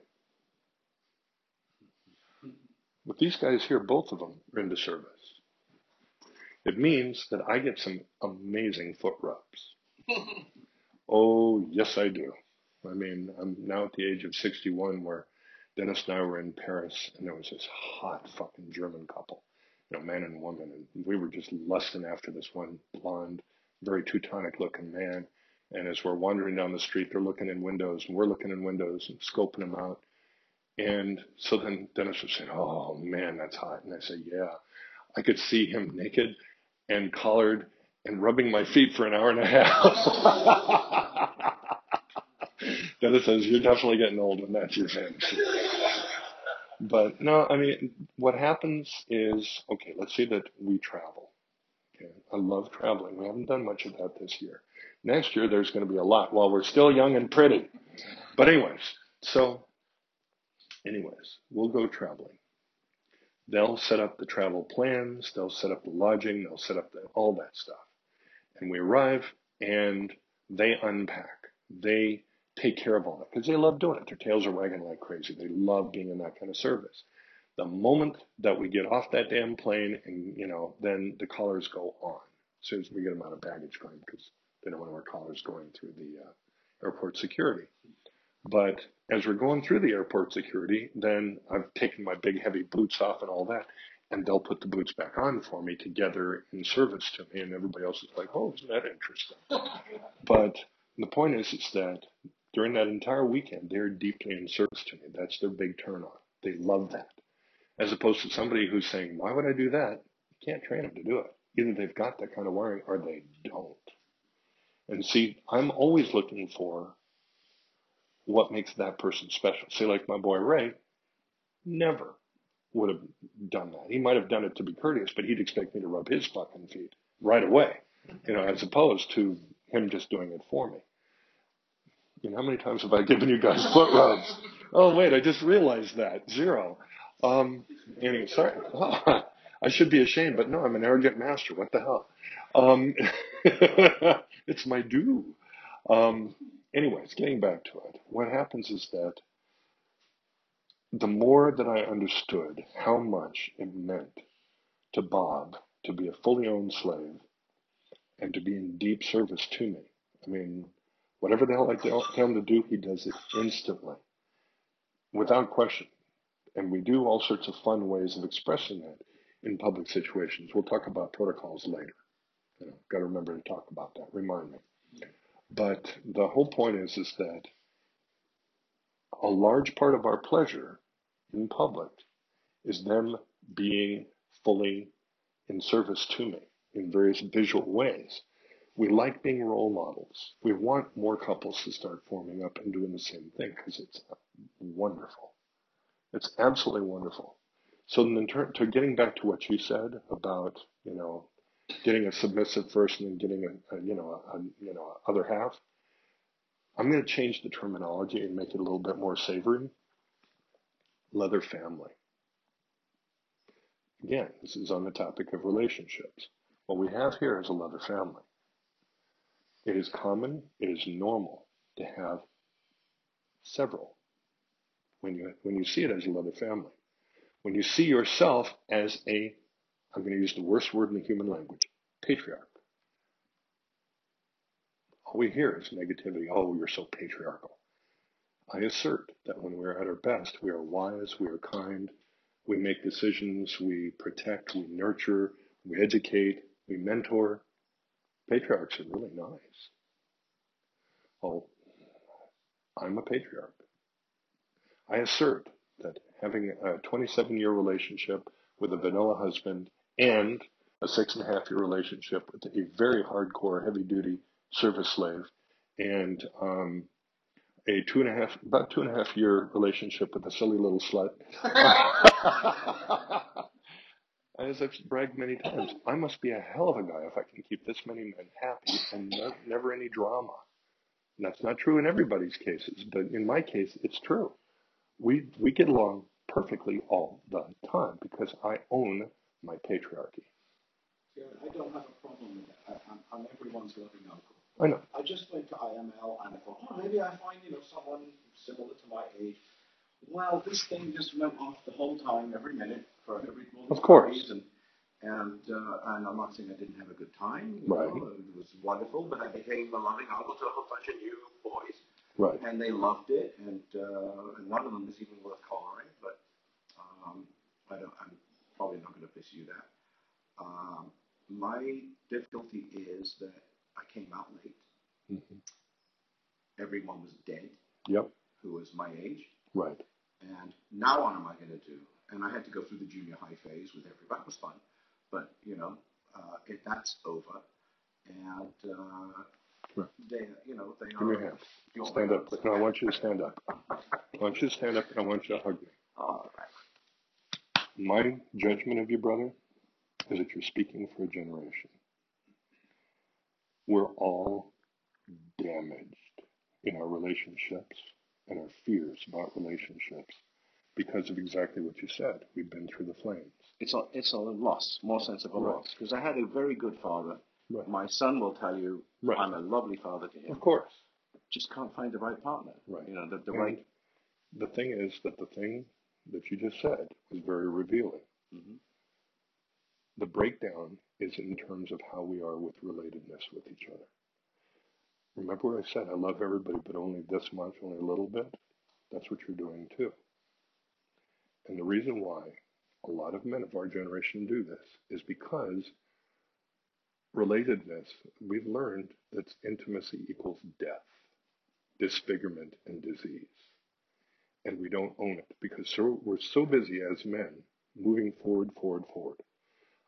With these guys here, both of them are into service. It means that I get some amazing foot rubs. Oh, yes, I do. I mean, I'm now at the age of 61 where Dennis and I were in Paris, and there was this hot fucking German couple, man and woman, and we were just lusting after this one blonde, very Teutonic looking man. And as we're wandering down the street, they're looking in windows, and we're looking in windows and scoping them out. And so then Dennis was saying, oh man, that's hot. And I said, yeah. I could see him naked and collared and rubbing my feet for an hour and a half. Dennis says, you're definitely getting old when that's your fantasy. But no, I mean, what happens is, okay, let's say that we travel. Okay, I love traveling. We haven't done much of that this year. Next year, there's going to be a lot while we're still young and pretty. But anyways, we'll go traveling. They'll set up the travel plans. They'll set up the lodging. They'll set up all that stuff. And we arrive and they unpack. They take care of all that because they love doing it. Their tails are wagging like crazy. They love being in that kind of service. The moment that we get off that damn plane and, then the collars go on as soon as we get them out of baggage claim because they don't want our collars going through the airport security. But as we're going through the airport security, then I've taken my big heavy boots off and all that, and they'll put the boots back on for me together in service to me, and everybody else is like, oh, isn't that interesting? But the point is that during that entire weekend, they're deeply in service to me. That's their big turn on. They love that. As opposed to somebody who's saying, why would I do that? You can't train them to do it. Either they've got that kind of wiring or they don't. And see, I'm always looking for what makes that person special. Say, like my boy Ray, never would have done that. He might have done it to be courteous, but he'd expect me to rub his fucking feet right away, as opposed to him just doing it for me. How many times have I given you guys foot rubs? Oh, wait, I just realized that. 0. Anyway, sorry. I should be ashamed, but no, I'm an arrogant master. What the hell? It's my due. Anyways, getting back to it, what happens is that the more that I understood how much it meant to Bob to be a fully owned slave and to be in deep service to me. I mean, whatever the hell I tell him to do, he does it instantly, without question. And we do all sorts of fun ways of expressing that in public situations. We'll talk about protocols later. Got to remember to talk about that. Remind me. But the whole point is that a large part of our pleasure in public is them being fully in service to me in various visual ways. We like being role models. We want more couples to start forming up and doing the same thing because it's wonderful. It's absolutely wonderful. So then to getting back to what you said about, getting a submissive first and then getting a other half, I'm going to change the terminology and make it a little bit more savory. Leather family. Again, this is on the topic of relationships. What we have here is a leather family. It is common, it is normal to have several when you see it as a leather family. When you see yourself as I'm going to use the worst word in the human language, patriarch. All we hear is negativity. Oh, you're so patriarchal. I assert that when we're at our best, we are wise, we are kind, we make decisions, we protect, we nurture, we educate, we mentor. Patriarchs are really nice. Well, I'm a patriarch. I assert that having a 27-year relationship with a vanilla husband and a 6.5-year relationship with a very hardcore, heavy-duty service slave and about 2.5-year relationship with a silly little slut. As I've bragged many times, I must be a hell of a guy if I can keep this many men happy and never any drama. And that's not true in everybody's cases, but in my case, it's true. We get along perfectly all the time because I own my patriarchy. Yeah, I don't have a problem with that. I'm everyone's loving uncle. I know. I just went to IML and I thought, maybe I find someone similar to my age. Well, this thing just went off the whole time, every minute, for every moment. Of course. And I'm not saying I didn't have a good time. Right. It was wonderful, but I became a loving uncle to a whole bunch of new boys. Right. And they loved it, and one of them is even worth collaring, but I'm probably not going to pursue that. My difficulty is that I came out late. Mm-hmm. Everyone was dead. Yep. Who was my age. Right. And now what am I going to do? And I had to go through the junior high phase with everybody. That was fun. But, that's over. And they Give me a hand. Stand up. No, I want you to stand up. I want you to stand up and I want you to hug me. All right. My judgment of you, brother, is that you're speaking for a generation. We're all damaged in our relationships and our fears about relationships because of exactly what you said. We've been through the flames. It's a loss, more sense of a loss. Because I had a very good father. Right. My son will tell you I'm a lovely father to him. Of course. Just can't find the right partner. Right. The right. The thing is that the thing that you just said was very revealing. Mm-hmm. The breakdown is in terms of how we are with relatedness with each other. Remember what I said, I love everybody, but only this much, only a little bit? That's what you're doing too. And the reason why a lot of men of our generation do this is because relatedness, we've learned that intimacy equals death, disfigurement, and disease. And we don't own it because we're so busy as men moving forward.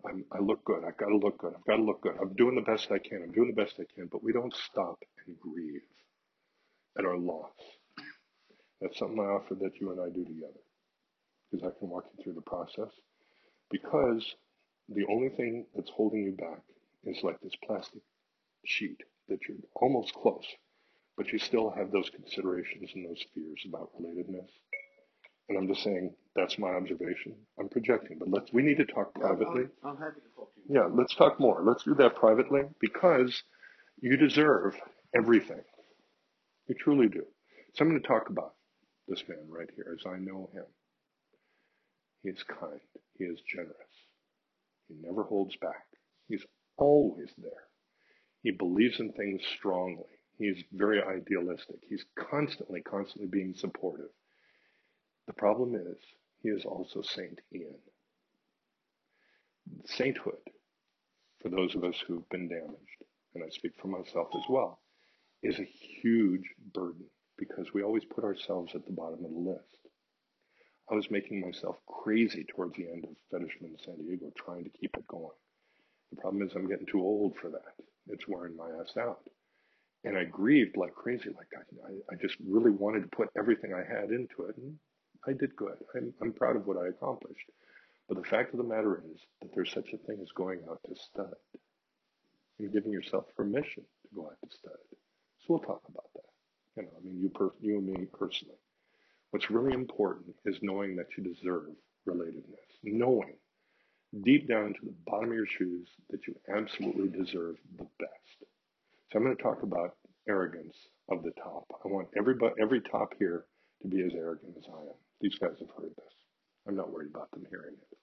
I look good. I've got to look good. I've got to look good. I'm doing the best I can. I'm doing the best I can. But we don't stop and grieve at our loss. That's something I offer that you and I do together, because I can walk you through the process. Because the only thing that's holding you back is like this plastic sheet that you're almost close, but you still have those considerations and those fears about relatedness. And I'm just saying that's my observation. I'm projecting, but we need to talk privately. I'm happy to talk to you. Yeah, let's talk more. Let's do that privately, because you deserve everything. You truly do. So I'm going to talk about this man right here as I know him. He is kind. He is generous. He never holds back. He's always there. He believes in things strongly. He's very idealistic. He's constantly being supportive. The problem is, he is also Saint Ian. Sainthood, for those of us who've been damaged, and I speak for myself as well, is a huge burden, because we always put ourselves at the bottom of the list. I was making myself crazy towards the end of Fetishman San Diego, trying to keep it going. The problem is I'm getting too old for that. It's wearing my ass out. And I grieved like crazy. Like I just really wanted to put everything I had into it, and I did good. I'm proud of what I accomplished. But the fact of the matter is that there's such a thing as going out to stud and giving yourself permission to go out to stud. So we'll talk about that. You know, I mean, you and me personally. What's really important is knowing that you deserve relatedness. Knowing deep down to the bottom of your shoes that you absolutely deserve the best. So I'm going to talk about arrogance of the top. I want every top here to be as arrogant as I am. These guys have heard this. I'm not worried about them hearing it.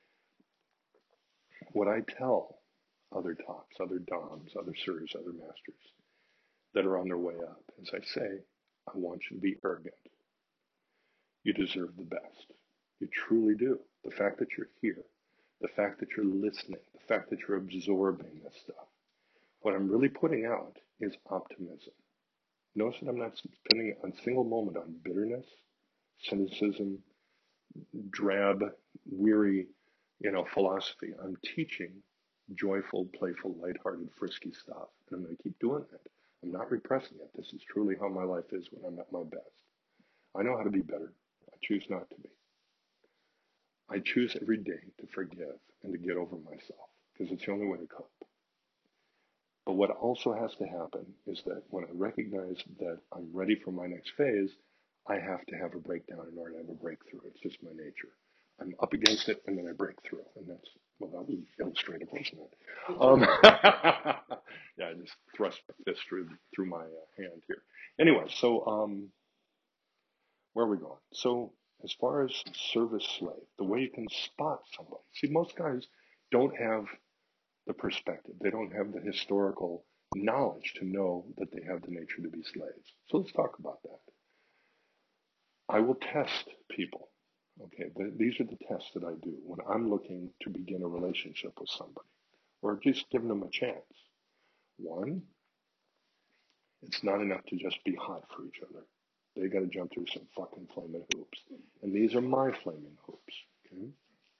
What I tell other tops, other doms, other sirs, other masters that are on their way up is I say, I want you to be arrogant. You deserve the best. You truly do. The fact that you're here, the fact that you're listening, the fact that you're absorbing this stuff. What I'm really putting out is optimism. Notice that I'm not spending a single moment on bitterness, cynicism, drab, weary, philosophy. I'm teaching joyful, playful, lighthearted, frisky stuff. And I'm going to keep doing it. I'm not repressing it. This is truly how my life is when I'm at my best. I know how to be better. I choose not to be. I choose every day to forgive and to get over myself, because it's the only way to cope. But what also has to happen is that when I recognize that I'm ready for my next phase, I have to have a breakdown in order to have a breakthrough. It's just my nature. I'm up against it, and then I break through. And that was illustrative, wasn't it? Yeah, I just thrust my fist through my hand here. Anyway, so where are we going? So as far as service slave, the way you can spot somebody. See, most guys don't have the perspective. They don't have the historical knowledge to know that they have the nature to be slaves. So let's talk about that. I will test people. Okay, these are the tests that I do when I'm looking to begin a relationship with somebody, or just giving them a chance. One, it's not enough to just be hot for each other. They got to jump through some fucking flaming hoops. And these are my flaming hoops. Okay?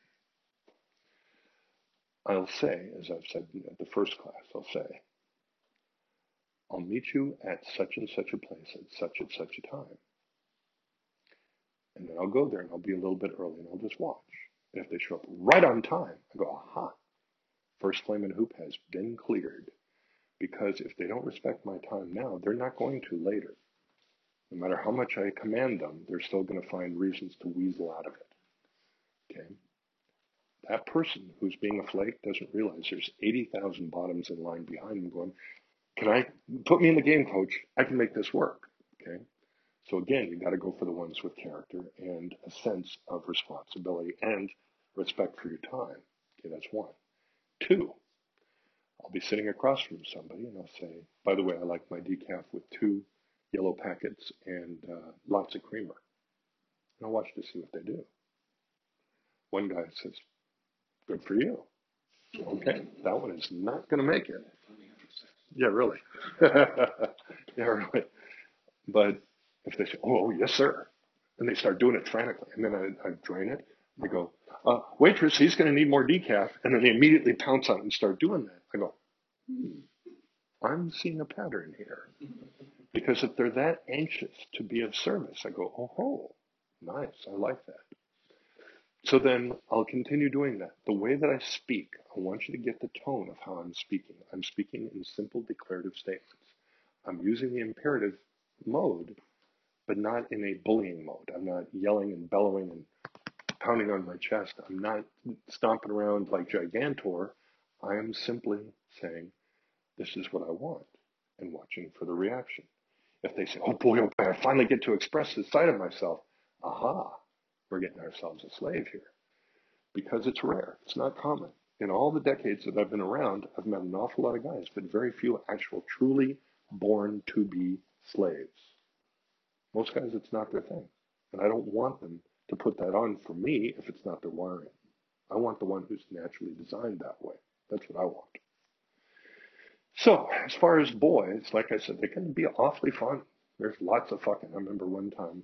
I'll say, as I've said at the first class, I'll say, I'll meet you at such and such a place at such and such a time. And then I'll go there and I'll be a little bit early and I'll just watch. And if they show up right on time, I go, aha, first flaming hoop has been cleared. Because if they don't respect my time now, they're not going to later. No matter how much I command them, they're still going to find reasons to weasel out of it. Okay? That person who's being a flake doesn't realize there's 80,000 bottoms in line behind them going, put me in the game, coach. I can make this work. Okay? So again, you got to go for the ones with character and a sense of responsibility and respect for your time. Okay, that's one. Two, I'll be sitting across from somebody and I'll say, by the way, I like my decaf with 2 yellow packets and lots of creamer. And I'll watch to see what they do. One guy says, good for you. Okay, that one is not going to make it. Yeah, really. Yeah, really. But if they say, oh, yes, sir, and they start doing it frantically, and then I drain it, they go, waitress, he's going to need more decaf. And then they immediately pounce on it and start doing that. I go, I'm seeing a pattern here. Because if they're that anxious to be of service, I go, oh, nice, I like that. So then I'll continue doing that. The way that I speak, I want you to get the tone of how I'm speaking. I'm speaking in simple declarative statements. I'm using the imperative mode, but not in a bullying mode. I'm not yelling and bellowing and pounding on my chest. I'm not stomping around like Gigantor. I am simply saying, this is what I want, and watching for the reaction. If they say, oh boy, I finally get to express this side of myself, aha, we're getting ourselves a slave here. Because it's rare. It's not common. In all the decades that I've been around, I've met an awful lot of guys, but very few actual truly born to be slaves. Most guys, it's not their thing. And I don't want them to put that on for me if it's not their wiring. I want the one who's naturally designed that way. That's what I want. So, as far as boys, like I said, they can be awfully fun. There's lots of fucking. I remember one time,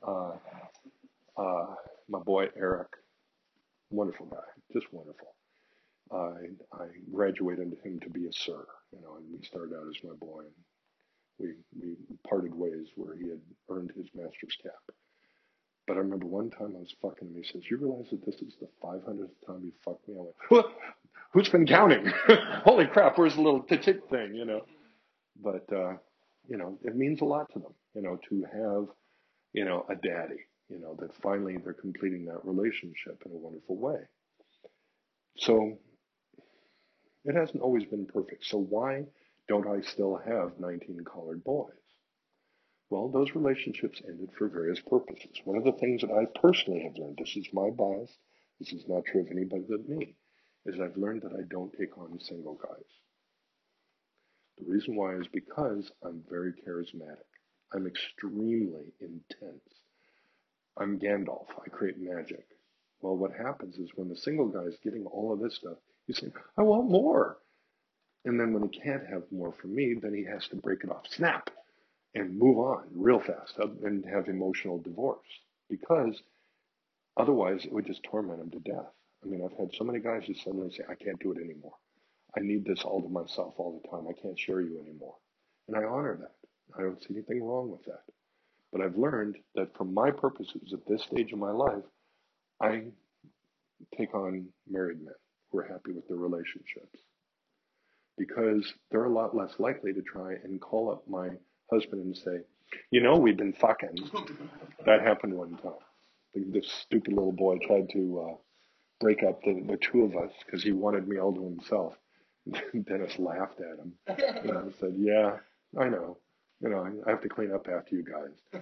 my boy Eric, wonderful guy, just wonderful. I graduated him to be a sir, and we started out as my boy, and we parted ways where he had earned his master's cap. But I remember one time I was fucking him. He says, "You realize that this is the 500th time you fucked me?" I went, "Who's been counting? Holy crap! Where's the little tick thing?" But it means a lot to them, to have, a daddy, that finally they're completing that relationship in a wonderful way. So it hasn't always been perfect. So why don't I still have 19 collared boys? Well, those relationships ended for various purposes. One of the things that I personally have learned, this is my bias, this is not true of anybody but me, is I've learned that I don't take on single guys. The reason why is because I'm very charismatic. I'm extremely intense. I'm Gandalf. I create magic. Well, what happens is when the single guy is getting all of this stuff, he's saying, I want more. And then when he can't have more from me, then he has to break it off. Snap! And move on real fast and have emotional divorce, because otherwise it would just torment him to death. I mean, I've had so many guys who suddenly say, I can't do it anymore. I need this all to myself all the time. I can't share you anymore. And I honor that. I don't see anything wrong with that. But I've learned that for my purposes at this stage of my life, I take on married men who are happy with their relationships, because they're a lot less likely to try and call up my husband and say, we've been fucking. That happened one time. This stupid little boy tried to break up the two of us because he wanted me all to himself. Dennis laughed at him. And said, yeah, I know. I have to clean up after you guys.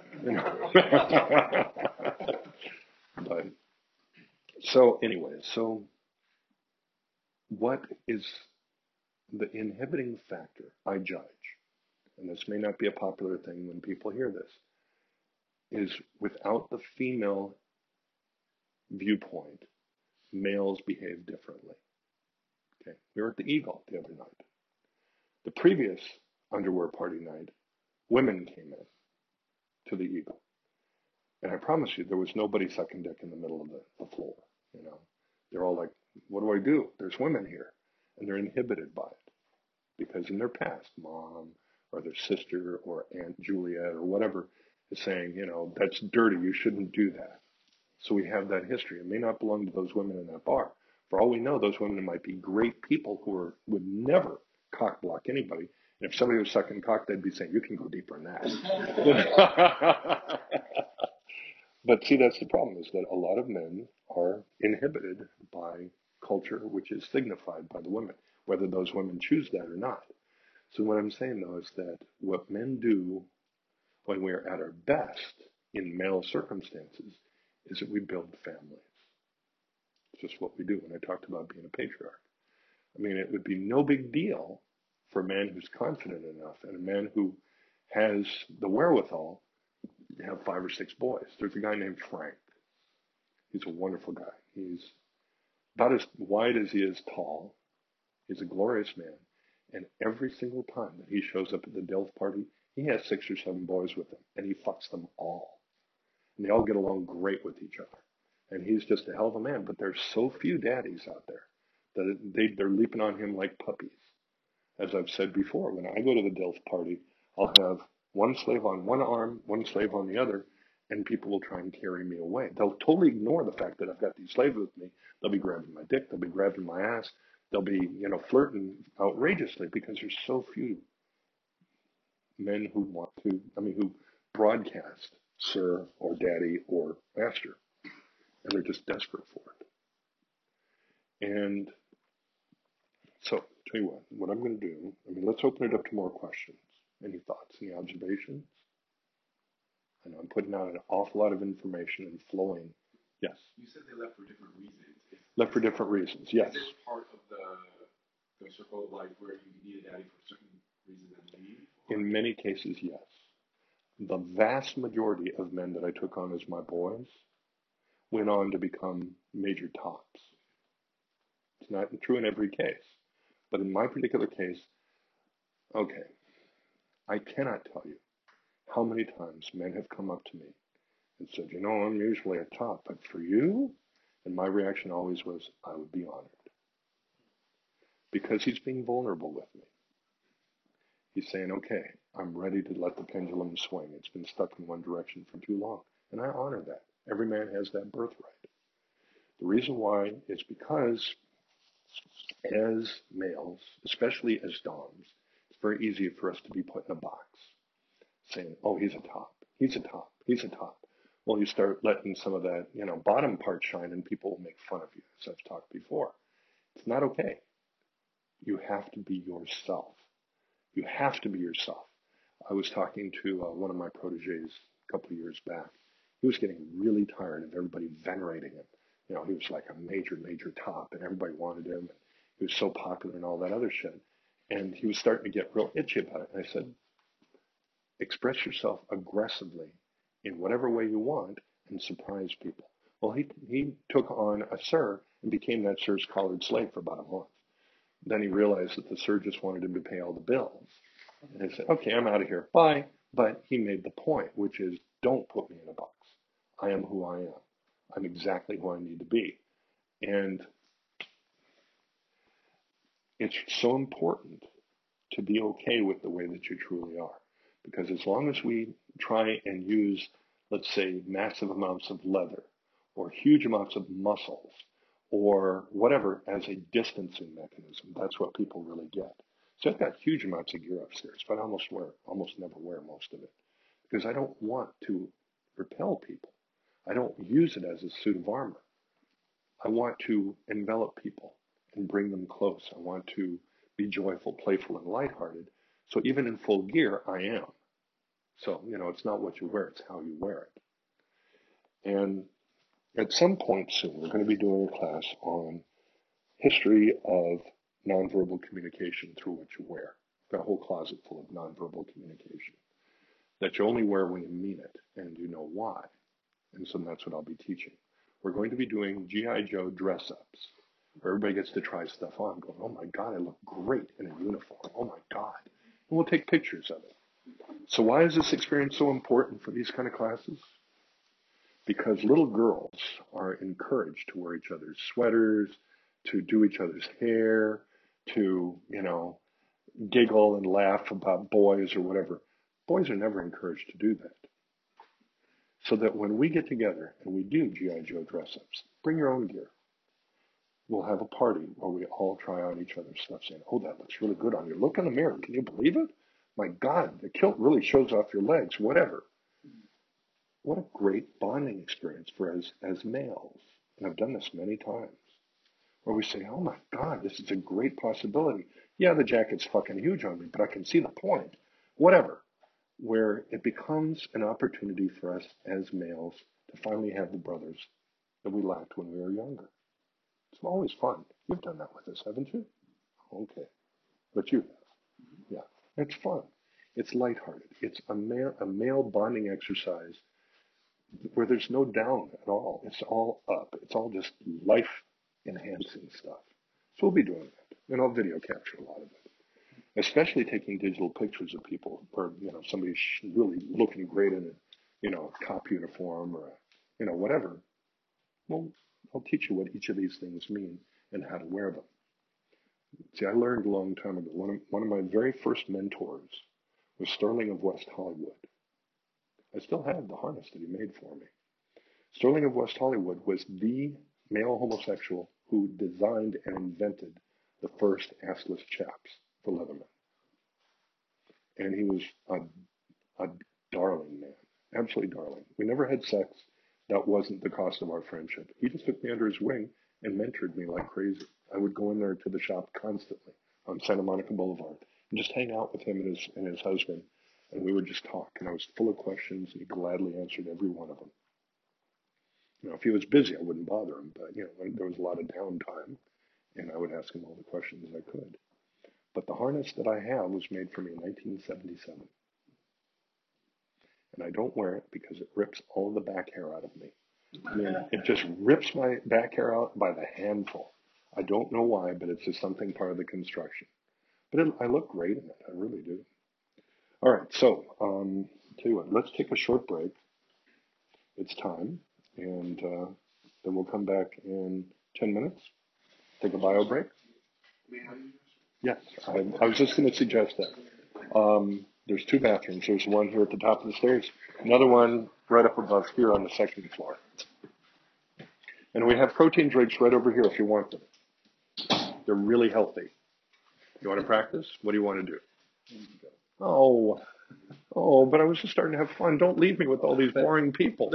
But so anyway, so what is the inhibiting factor? I judge, and this may not be a popular thing when people hear this, is without the female viewpoint, males behave differently. Okay, we were at the Eagle the other night. The previous underwear party night, women came in to the Eagle. And I promise you, there was nobody sucking dick in the middle of the floor. They're all like, what do I do? There's women here. And they're inhibited by it. Because in their past, mom or their sister or Aunt Juliet or whatever is saying, that's dirty. You shouldn't do that. So we have that history. It may not belong to those women in that bar. For all we know, those women might be great people who would never cock block anybody. And if somebody was sucking cock, they'd be saying, you can go deeper than that. But see, that's the problem, is that a lot of men are inhibited by culture, which is signified by the women, whether those women choose that or not. So what I'm saying, though, is that what men do when we are at our best in male circumstances is that we build families. It's just what we do. When I talked about being a patriarch, I mean, it would be no big deal for a man who's confident enough and a man who has the wherewithal to have 5 or 6 boys. There's a guy named Frank. He's a wonderful guy. He's about as wide as he is tall. He's a glorious man. And every single time that he shows up at the Delph party, he has 6 or 7 boys with him, and he fucks them all. And they all get along great with each other. and he's just a hell of a man. But there's so few daddies out there that they're leaping on him like puppies. As I've said before, when I go to the DILF party, I'll have one slave on one arm, one slave on the other, and people will try and carry me away. They'll totally ignore the fact that I've got these slaves with me. They'll be grabbing my dick. They'll be grabbing my ass. They'll be, flirting outrageously because there's so few men who who broadcast sir or daddy or master, and they're just desperate for it. And so, tell you what I'm going to do, let's open it up to more questions. Any thoughts, any observations? I know I'm putting out an awful lot of information and flowing. Yes? You said they left for different reasons. Left for different reasons, yes. Is this part of the circle of life where you need a daddy for a certain reason and leave? In many cases, yes. The vast majority of men that I took on as my boys went on to become major tops. It's not true in every case. But in my particular case, okay, I cannot tell you how many times men have come up to me and said, I'm usually a top, but for you? And my reaction always was, I would be honored. Because he's being vulnerable with me. He's saying, okay, I'm ready to let the pendulum swing. It's been stuck in one direction for too long. And I honor that. Every man has that birthright. The reason why is because as males, especially as doms, it's very easy for us to be put in a box, saying, oh, he's a top, he's a top, he's a top. Well, you start letting some of that, bottom part shine and people will make fun of you, as I've talked before. It's not okay. You have to be yourself. You have to be yourself. I was talking to one of my proteges a couple of years back. He was getting really tired of everybody venerating him. He was like a major, major top and everybody wanted him. He was so popular and all that other shit. And he was starting to get real itchy about it. And I said, express yourself aggressively in whatever way you want and surprise people. Well, he took on a sir and became that sir's collared slave for about a month. Then he realized that the sir just wanted him to pay all the bills. And I said, okay, I'm out of here. Bye. But he made the point, which is, don't put me in a box. I am who I am. I'm exactly who I need to be. And it's so important to be okay with the way that you truly are. Because as long as we try and use, let's say, massive amounts of leather or huge amounts of muscles or whatever as a distancing mechanism, that's what people really get. So I've got huge amounts of gear upstairs, but I almost never wear most of it because I don't want to repel people. I don't use it as a suit of armor. I want to envelop people and bring them close. I want to be joyful, playful, and lighthearted. So even in full gear, I am. So, it's not what you wear, it's how you wear it. And at some point soon, we're going to be doing a class on history of nonverbal communication through what you wear. I've got a whole closet full of nonverbal communication that you only wear when you mean it and you know why. And so that's what I'll be teaching. We're going to be doing G.I. Joe dress-ups, where everybody gets to try stuff on, going, oh my God, I look great in a uniform. Oh my God. And we'll take pictures of it. So why is this experience so important for these kind of classes? Because little girls are encouraged to wear each other's sweaters, to do each other's hair, to, giggle and laugh about boys or whatever. Boys are never encouraged to do that. So that when we get together and we do G.I. Joe dress-ups, bring your own gear. We'll have a party where we all try on each other's stuff saying, oh, that looks really good on you. Look in the mirror. Can you believe it? My God, the kilt really shows off your legs, whatever. What a great bonding experience for us as males. And I've done this many times. Where we say, oh my God, this is a great possibility. Yeah, the jacket's fucking huge on me, but I can see the point. Whatever. Where it becomes an opportunity for us as males to finally have the brothers that we lacked when we were younger. It's always fun. You've done that with us, haven't you? Okay. But you have. Yeah. It's fun. It's lighthearted. It's a male bonding exercise where there's no down at all. It's all up. It's all just life-enhancing stuff. So we'll be doing that. And I'll video capture a lot of it. Especially taking digital pictures of people or, somebody's really looking great in a, cop uniform or, whatever. Well, I'll teach you what each of these things mean and how to wear them. See, I learned a long time ago. One of my very first mentors was Sterling of West Hollywood. I still have the harness that he made for me. Sterling of West Hollywood was the male homosexual who designed and invented the first assless chaps for Leatherman. And he was a darling man, absolutely darling. We never had sex. That wasn't the cost of our friendship. He just took me under his wing and mentored me like crazy. I would go in there to the shop constantly on Santa Monica Boulevard and just hang out with him and his husband. And we would just talk. And I was full of questions, and he gladly answered every one of them. You know, if he was busy, I wouldn't bother him. But, you know, there was a lot of downtime, and I would ask him all the questions I could. But the harness that I have was made for me in 1977. And I don't wear it because it rips all the back hair out of me. I mean, it just rips my back hair out by the handful. I don't know why, but it's just something part of the construction. But I look great in it. I really do. All right, so tell you what, let's take a short break. It's time, and then we'll come back in 10 minutes. Take a bio break. Yes, I was just going to suggest that. There's two bathrooms. There's one here at the top of the stairs, another one right up above here on the second floor. And we have protein drinks right over here if you want them. They're really healthy. You want to practice? What do you want to do? Oh, but I was just starting to have fun. Don't leave me with all these boring people.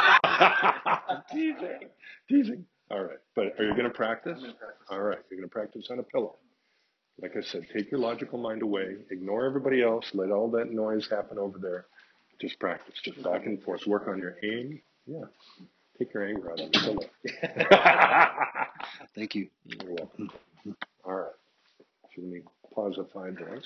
Teasing. All right, but are you going to practice? I'm going to practice. All right, you're going to practice on a pillow. Like I said, take your logical mind away. Ignore everybody else. Let all that noise happen over there. Just practice. Just back and forth. Work on your aim. Yeah. Take your anger out on the pillow. Thank you. You're welcome. All right. So let me pause a 5 minutes.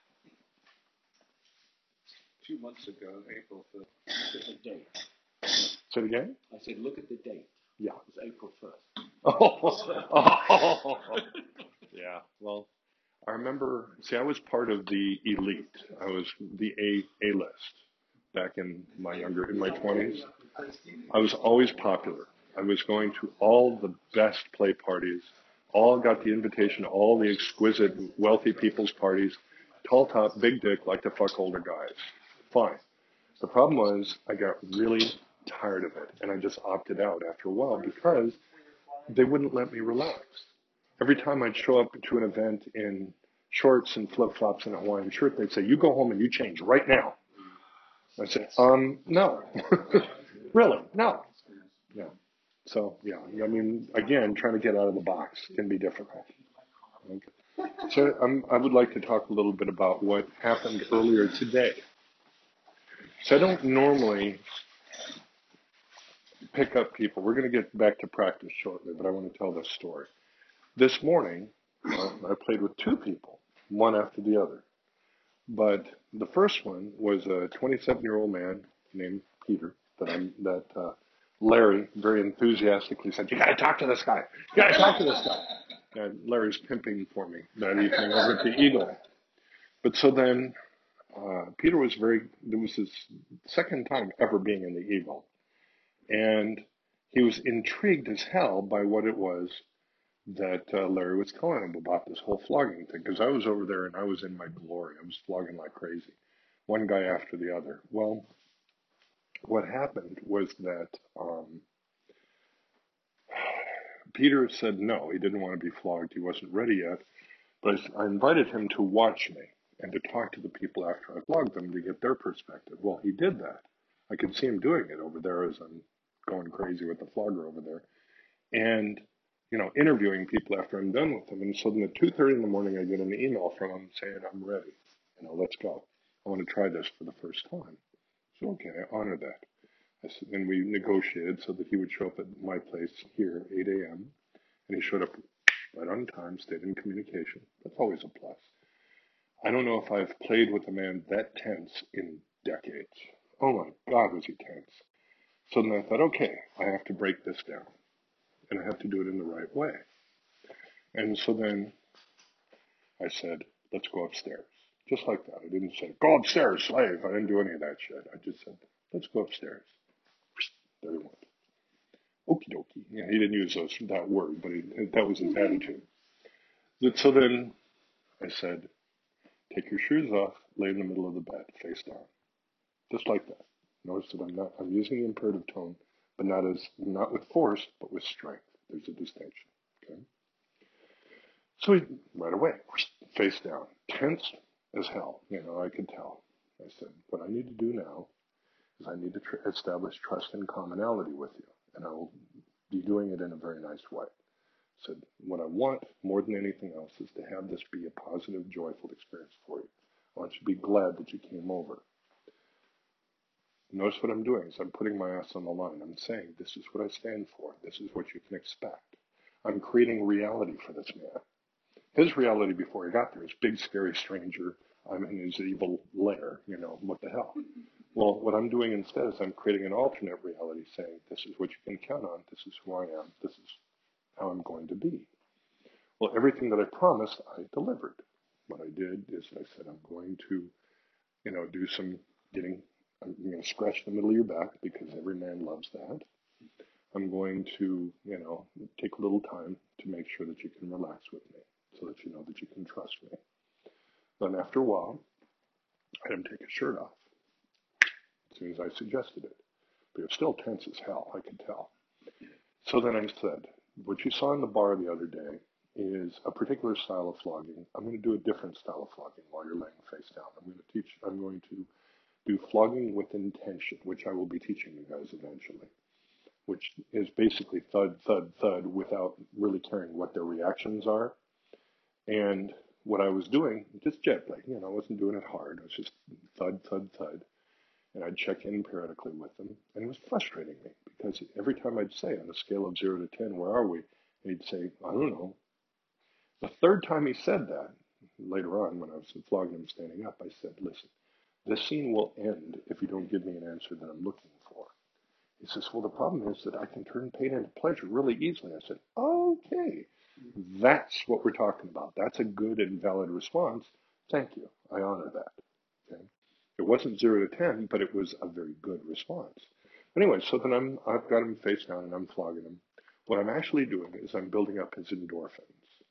2 months ago, April 1st. Look at the date. Say it again? I said, look at the date. Yeah. It was April 1st. Oh. Yeah. Well, I remember, I was part of the elite. I was the A list back in my 20s. I was always popular. I was going to all the best play parties, all got the invitation to all the exquisite, wealthy people's parties, tall top, big dick, like to fuck older guys. Fine. The problem was I got really tired of it, and I just opted out after a while because they wouldn't let me relax. Every time I'd show up to an event in shorts and flip-flops and a Hawaiian shirt, they'd say, you go home and you change right now. I said, no. Really, no. Yeah. So, yeah, I mean, again, trying to get out of the box can be difficult. Okay. So I would like to talk a little bit about what happened earlier today. So I don't normally pick up people. We're going to get back to practice shortly, but I want to tell this story. This morning, I played with two people, one after the other. But the first one was a 27-year-old man named Peter that Larry very enthusiastically said, you got to talk to this guy. You got to talk to this guy. And Larry's pimping for me that evening over at the Eagle. But so then Peter was it was his second time ever being in the Eagle. And he was intrigued as hell by what it was that Larry was telling him about this whole flogging thing. Because I was over there and I was in my glory. I was flogging like crazy. One guy after the other. Well, what happened was that Peter said no, he didn't want to be flogged. He wasn't ready yet. But I invited him to watch me and to talk to the people after I flogged them to get their perspective. Well, he did that. I could see him doing it over there as I'm going crazy with the flogger over there. And, interviewing people after I'm done with them. And so then at 2:30 in the morning, I get an email from him saying, I'm ready. Let's go. I want to try this for the first time. So, okay, I honor that. And we negotiated so that he would show up at my place here, 8 a.m. And he showed up right on time, stayed in communication. That's always a plus. I don't know if I've played with a man that tense in decades. Oh my God, was he tense. So then I thought, okay, I have to break this down. And I have to do it in the right way. And so then I said, let's go upstairs. Just like that. I didn't say, go upstairs, slave. I didn't do any of that shit. I just said, let's go upstairs. There he went. okie dokie. You know, he didn't use that word, but that was his attitude. So then I said, take your shoes off, lay in the middle of the bed, face down. Just like that. Notice that I'm using the imperative tone, but not with force, but with strength. There's a distinction. Okay. So right away, face down, tense as hell. You know, I could tell. I said, what I need to do now is I need to establish trust and commonality with you, and I will be doing it in a very nice way. I said, what I want more than anything else is to have this be a positive, joyful experience for you. I want you to be glad that you came over. Notice what I'm doing is I'm putting my ass on the line. I'm saying, this is what I stand for. This is what you can expect. I'm creating reality for this man. His reality before he got there is big, scary stranger. I'm in his evil lair. You know, what the hell? Well, what I'm doing instead is I'm creating an alternate reality saying, this is what you can count on. This is who I am. This is how I'm going to be. Well, everything that I promised, I delivered. What I did is I said, I'm going to, you know, do some getting. I'm going to scratch the middle of your back because every man loves that. I'm going to, you know, take a little time to make sure that you can relax with me so that you know that you can trust me. Then after a while, I had him take his shirt off as soon as I suggested it. But he was still tense as hell, I could tell. So then I said, what you saw in the bar the other day is a particular style of flogging. I'm going to do a different style of flogging while you're laying face down. I'm going to do flogging with intention, which I will be teaching you guys eventually, which is basically thud, thud, thud without really caring what their reactions are. And what I was doing, just gently, you know, I wasn't doing it hard. I was just thud, thud, thud. And I'd check in periodically with them. And it was frustrating me because every time I'd say on a scale of 0 to 10, where are we? And he'd say, I don't know. The third time he said that, later on when I was flogging him standing up, I said, listen, this scene will end if you don't give me an answer that I'm looking for. He says, well, the problem is that I can turn pain into pleasure really easily. I said, okay, that's what we're talking about. That's a good and valid response. Thank you. I honor that. Okay. It wasn't 0 to 10, but it was a very good response. Anyway, so then I've got him face down and I'm flogging him. What I'm actually doing is I'm building up his endorphins.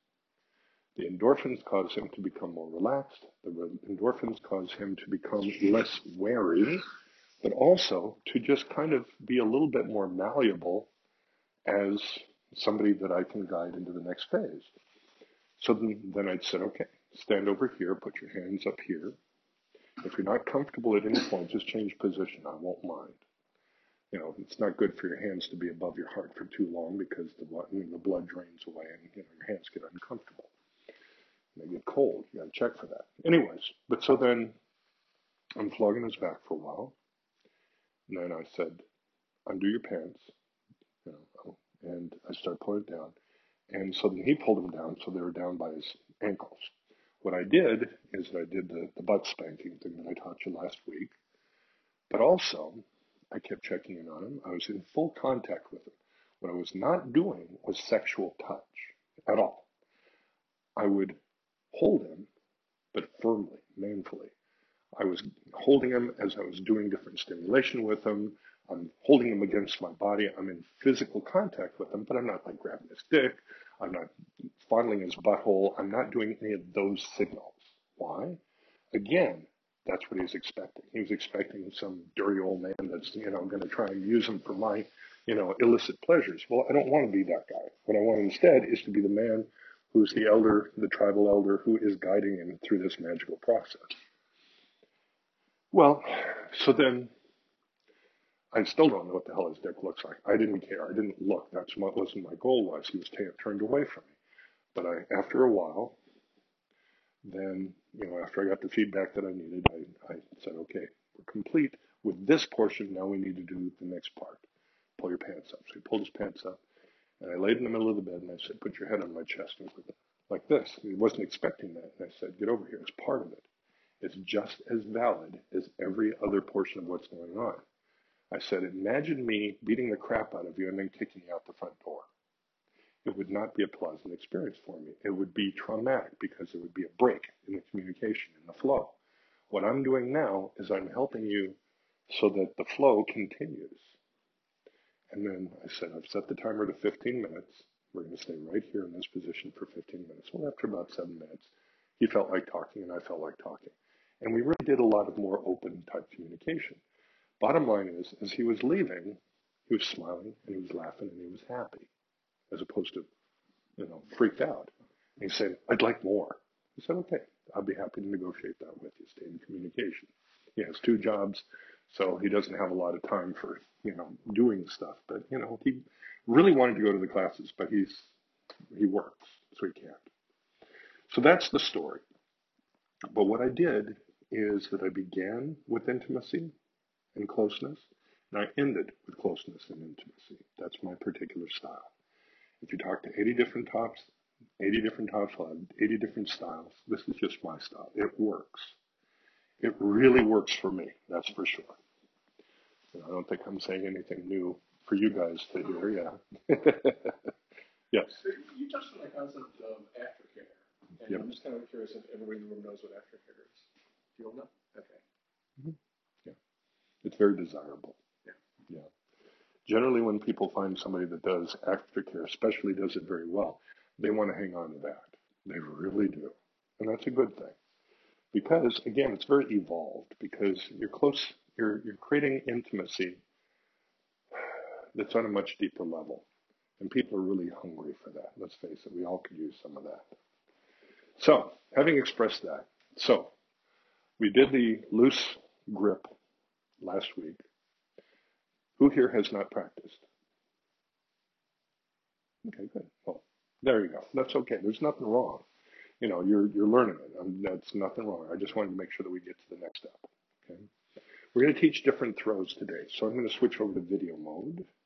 The endorphins cause him to become more relaxed. The endorphins cause him to become less wary, but also to just kind of be a little bit more malleable as somebody that I can guide into the next phase. So then I'd said, okay, stand over here, put your hands up here. If you're not comfortable at any point, just change position. I won't mind. You know, it's not good for your hands to be above your heart for too long because the blood drains away and your hands get uncomfortable. They get cold. You got to check for that. Anyways, but so then I'm flogging his back for a while. And then I said, undo your pants, you know, and I started pulling it down. And so then he pulled them down so they were down by his ankles. What I did is I did the butt spanking thing that I taught you last week. But also, I kept checking in on him. I was in full contact with him. What I was not doing was sexual touch at all. I would hold him, but firmly, manfully. I was holding him as I was doing different stimulation with him. I'm holding him against my body. I'm in physical contact with him, but I'm not like grabbing his dick. I'm not fondling his butthole. I'm not doing any of those signals. Why? Again, that's what he was expecting. He was expecting some dirty old man that's, you know, going to try and use him for my, you know, illicit pleasures. Well, I don't want to be that guy. What I want instead is to be the man who's the elder, the tribal elder, who is guiding him through this magical process. Well, so then I still don't know what the hell his dick looks like. I didn't care. I didn't look. That's what wasn't my goal was. He was turned away from me. But after a while, then, you know, after I got the feedback that I needed, I said, okay, we're complete with this portion. Now we need to do the next part. Pull your pants up. So he pulled his pants up. And I laid in the middle of the bed and I said, put your head on my chest. And he said, like this. He wasn't expecting that. And I said, get over here. It's part of it. It's just as valid as every other portion of what's going on. I said, imagine me beating the crap out of you and then kicking you out the front door. It would not be a pleasant experience for me. It would be traumatic because it would be a break in the communication, in the flow. What I'm doing now is I'm helping you so that the flow continues. And then I said, I've set the timer to 15 minutes. We're going to stay right here in this position for 15 minutes. Well, after about 7 minutes, he felt like talking and I felt like talking. And we really did a lot of more open type communication. Bottom line is, as he was leaving, he was smiling and he was laughing and he was happy, as opposed to, freaked out. And he said, I'd like more. I said, okay, I'll be happy to negotiate that with you. Stay in communication. He has 2 jobs, so he doesn't have a lot of time for, doing stuff. But, he really wanted to go to the classes, but he works, so he can't. So that's the story. But what I did is that I began with intimacy and closeness, and I ended with closeness and intimacy. That's my particular style. If you talk to 80 different tops will have 80 different styles. This is just my style. It works. It really works for me, that's for sure. I don't think I'm saying anything new for you guys to hear, yeah. Yes. So you touched on the concept of aftercare, and yep. I'm just kind of curious if everybody in the room knows what aftercare is. Do you all know? Okay. Mm-hmm. Yeah. It's very desirable. Yeah. Generally, when people find somebody that does aftercare, especially does it very well, they want to hang on to that. They really do. And that's a good thing. Because, again, it's very evolved because you're close, you're creating intimacy that's on a much deeper level. And people are really hungry for that. Let's face it, we all could use some of that. So, having expressed that, we did the loose grip last week. Who here has not practiced? Okay, good. Well, there you go. That's okay. There's nothing wrong. You're learning it. That's nothing wrong. I just wanted to make sure that we get to the next step. Okay. We're going to teach different throws today. So I'm going to switch over to video mode.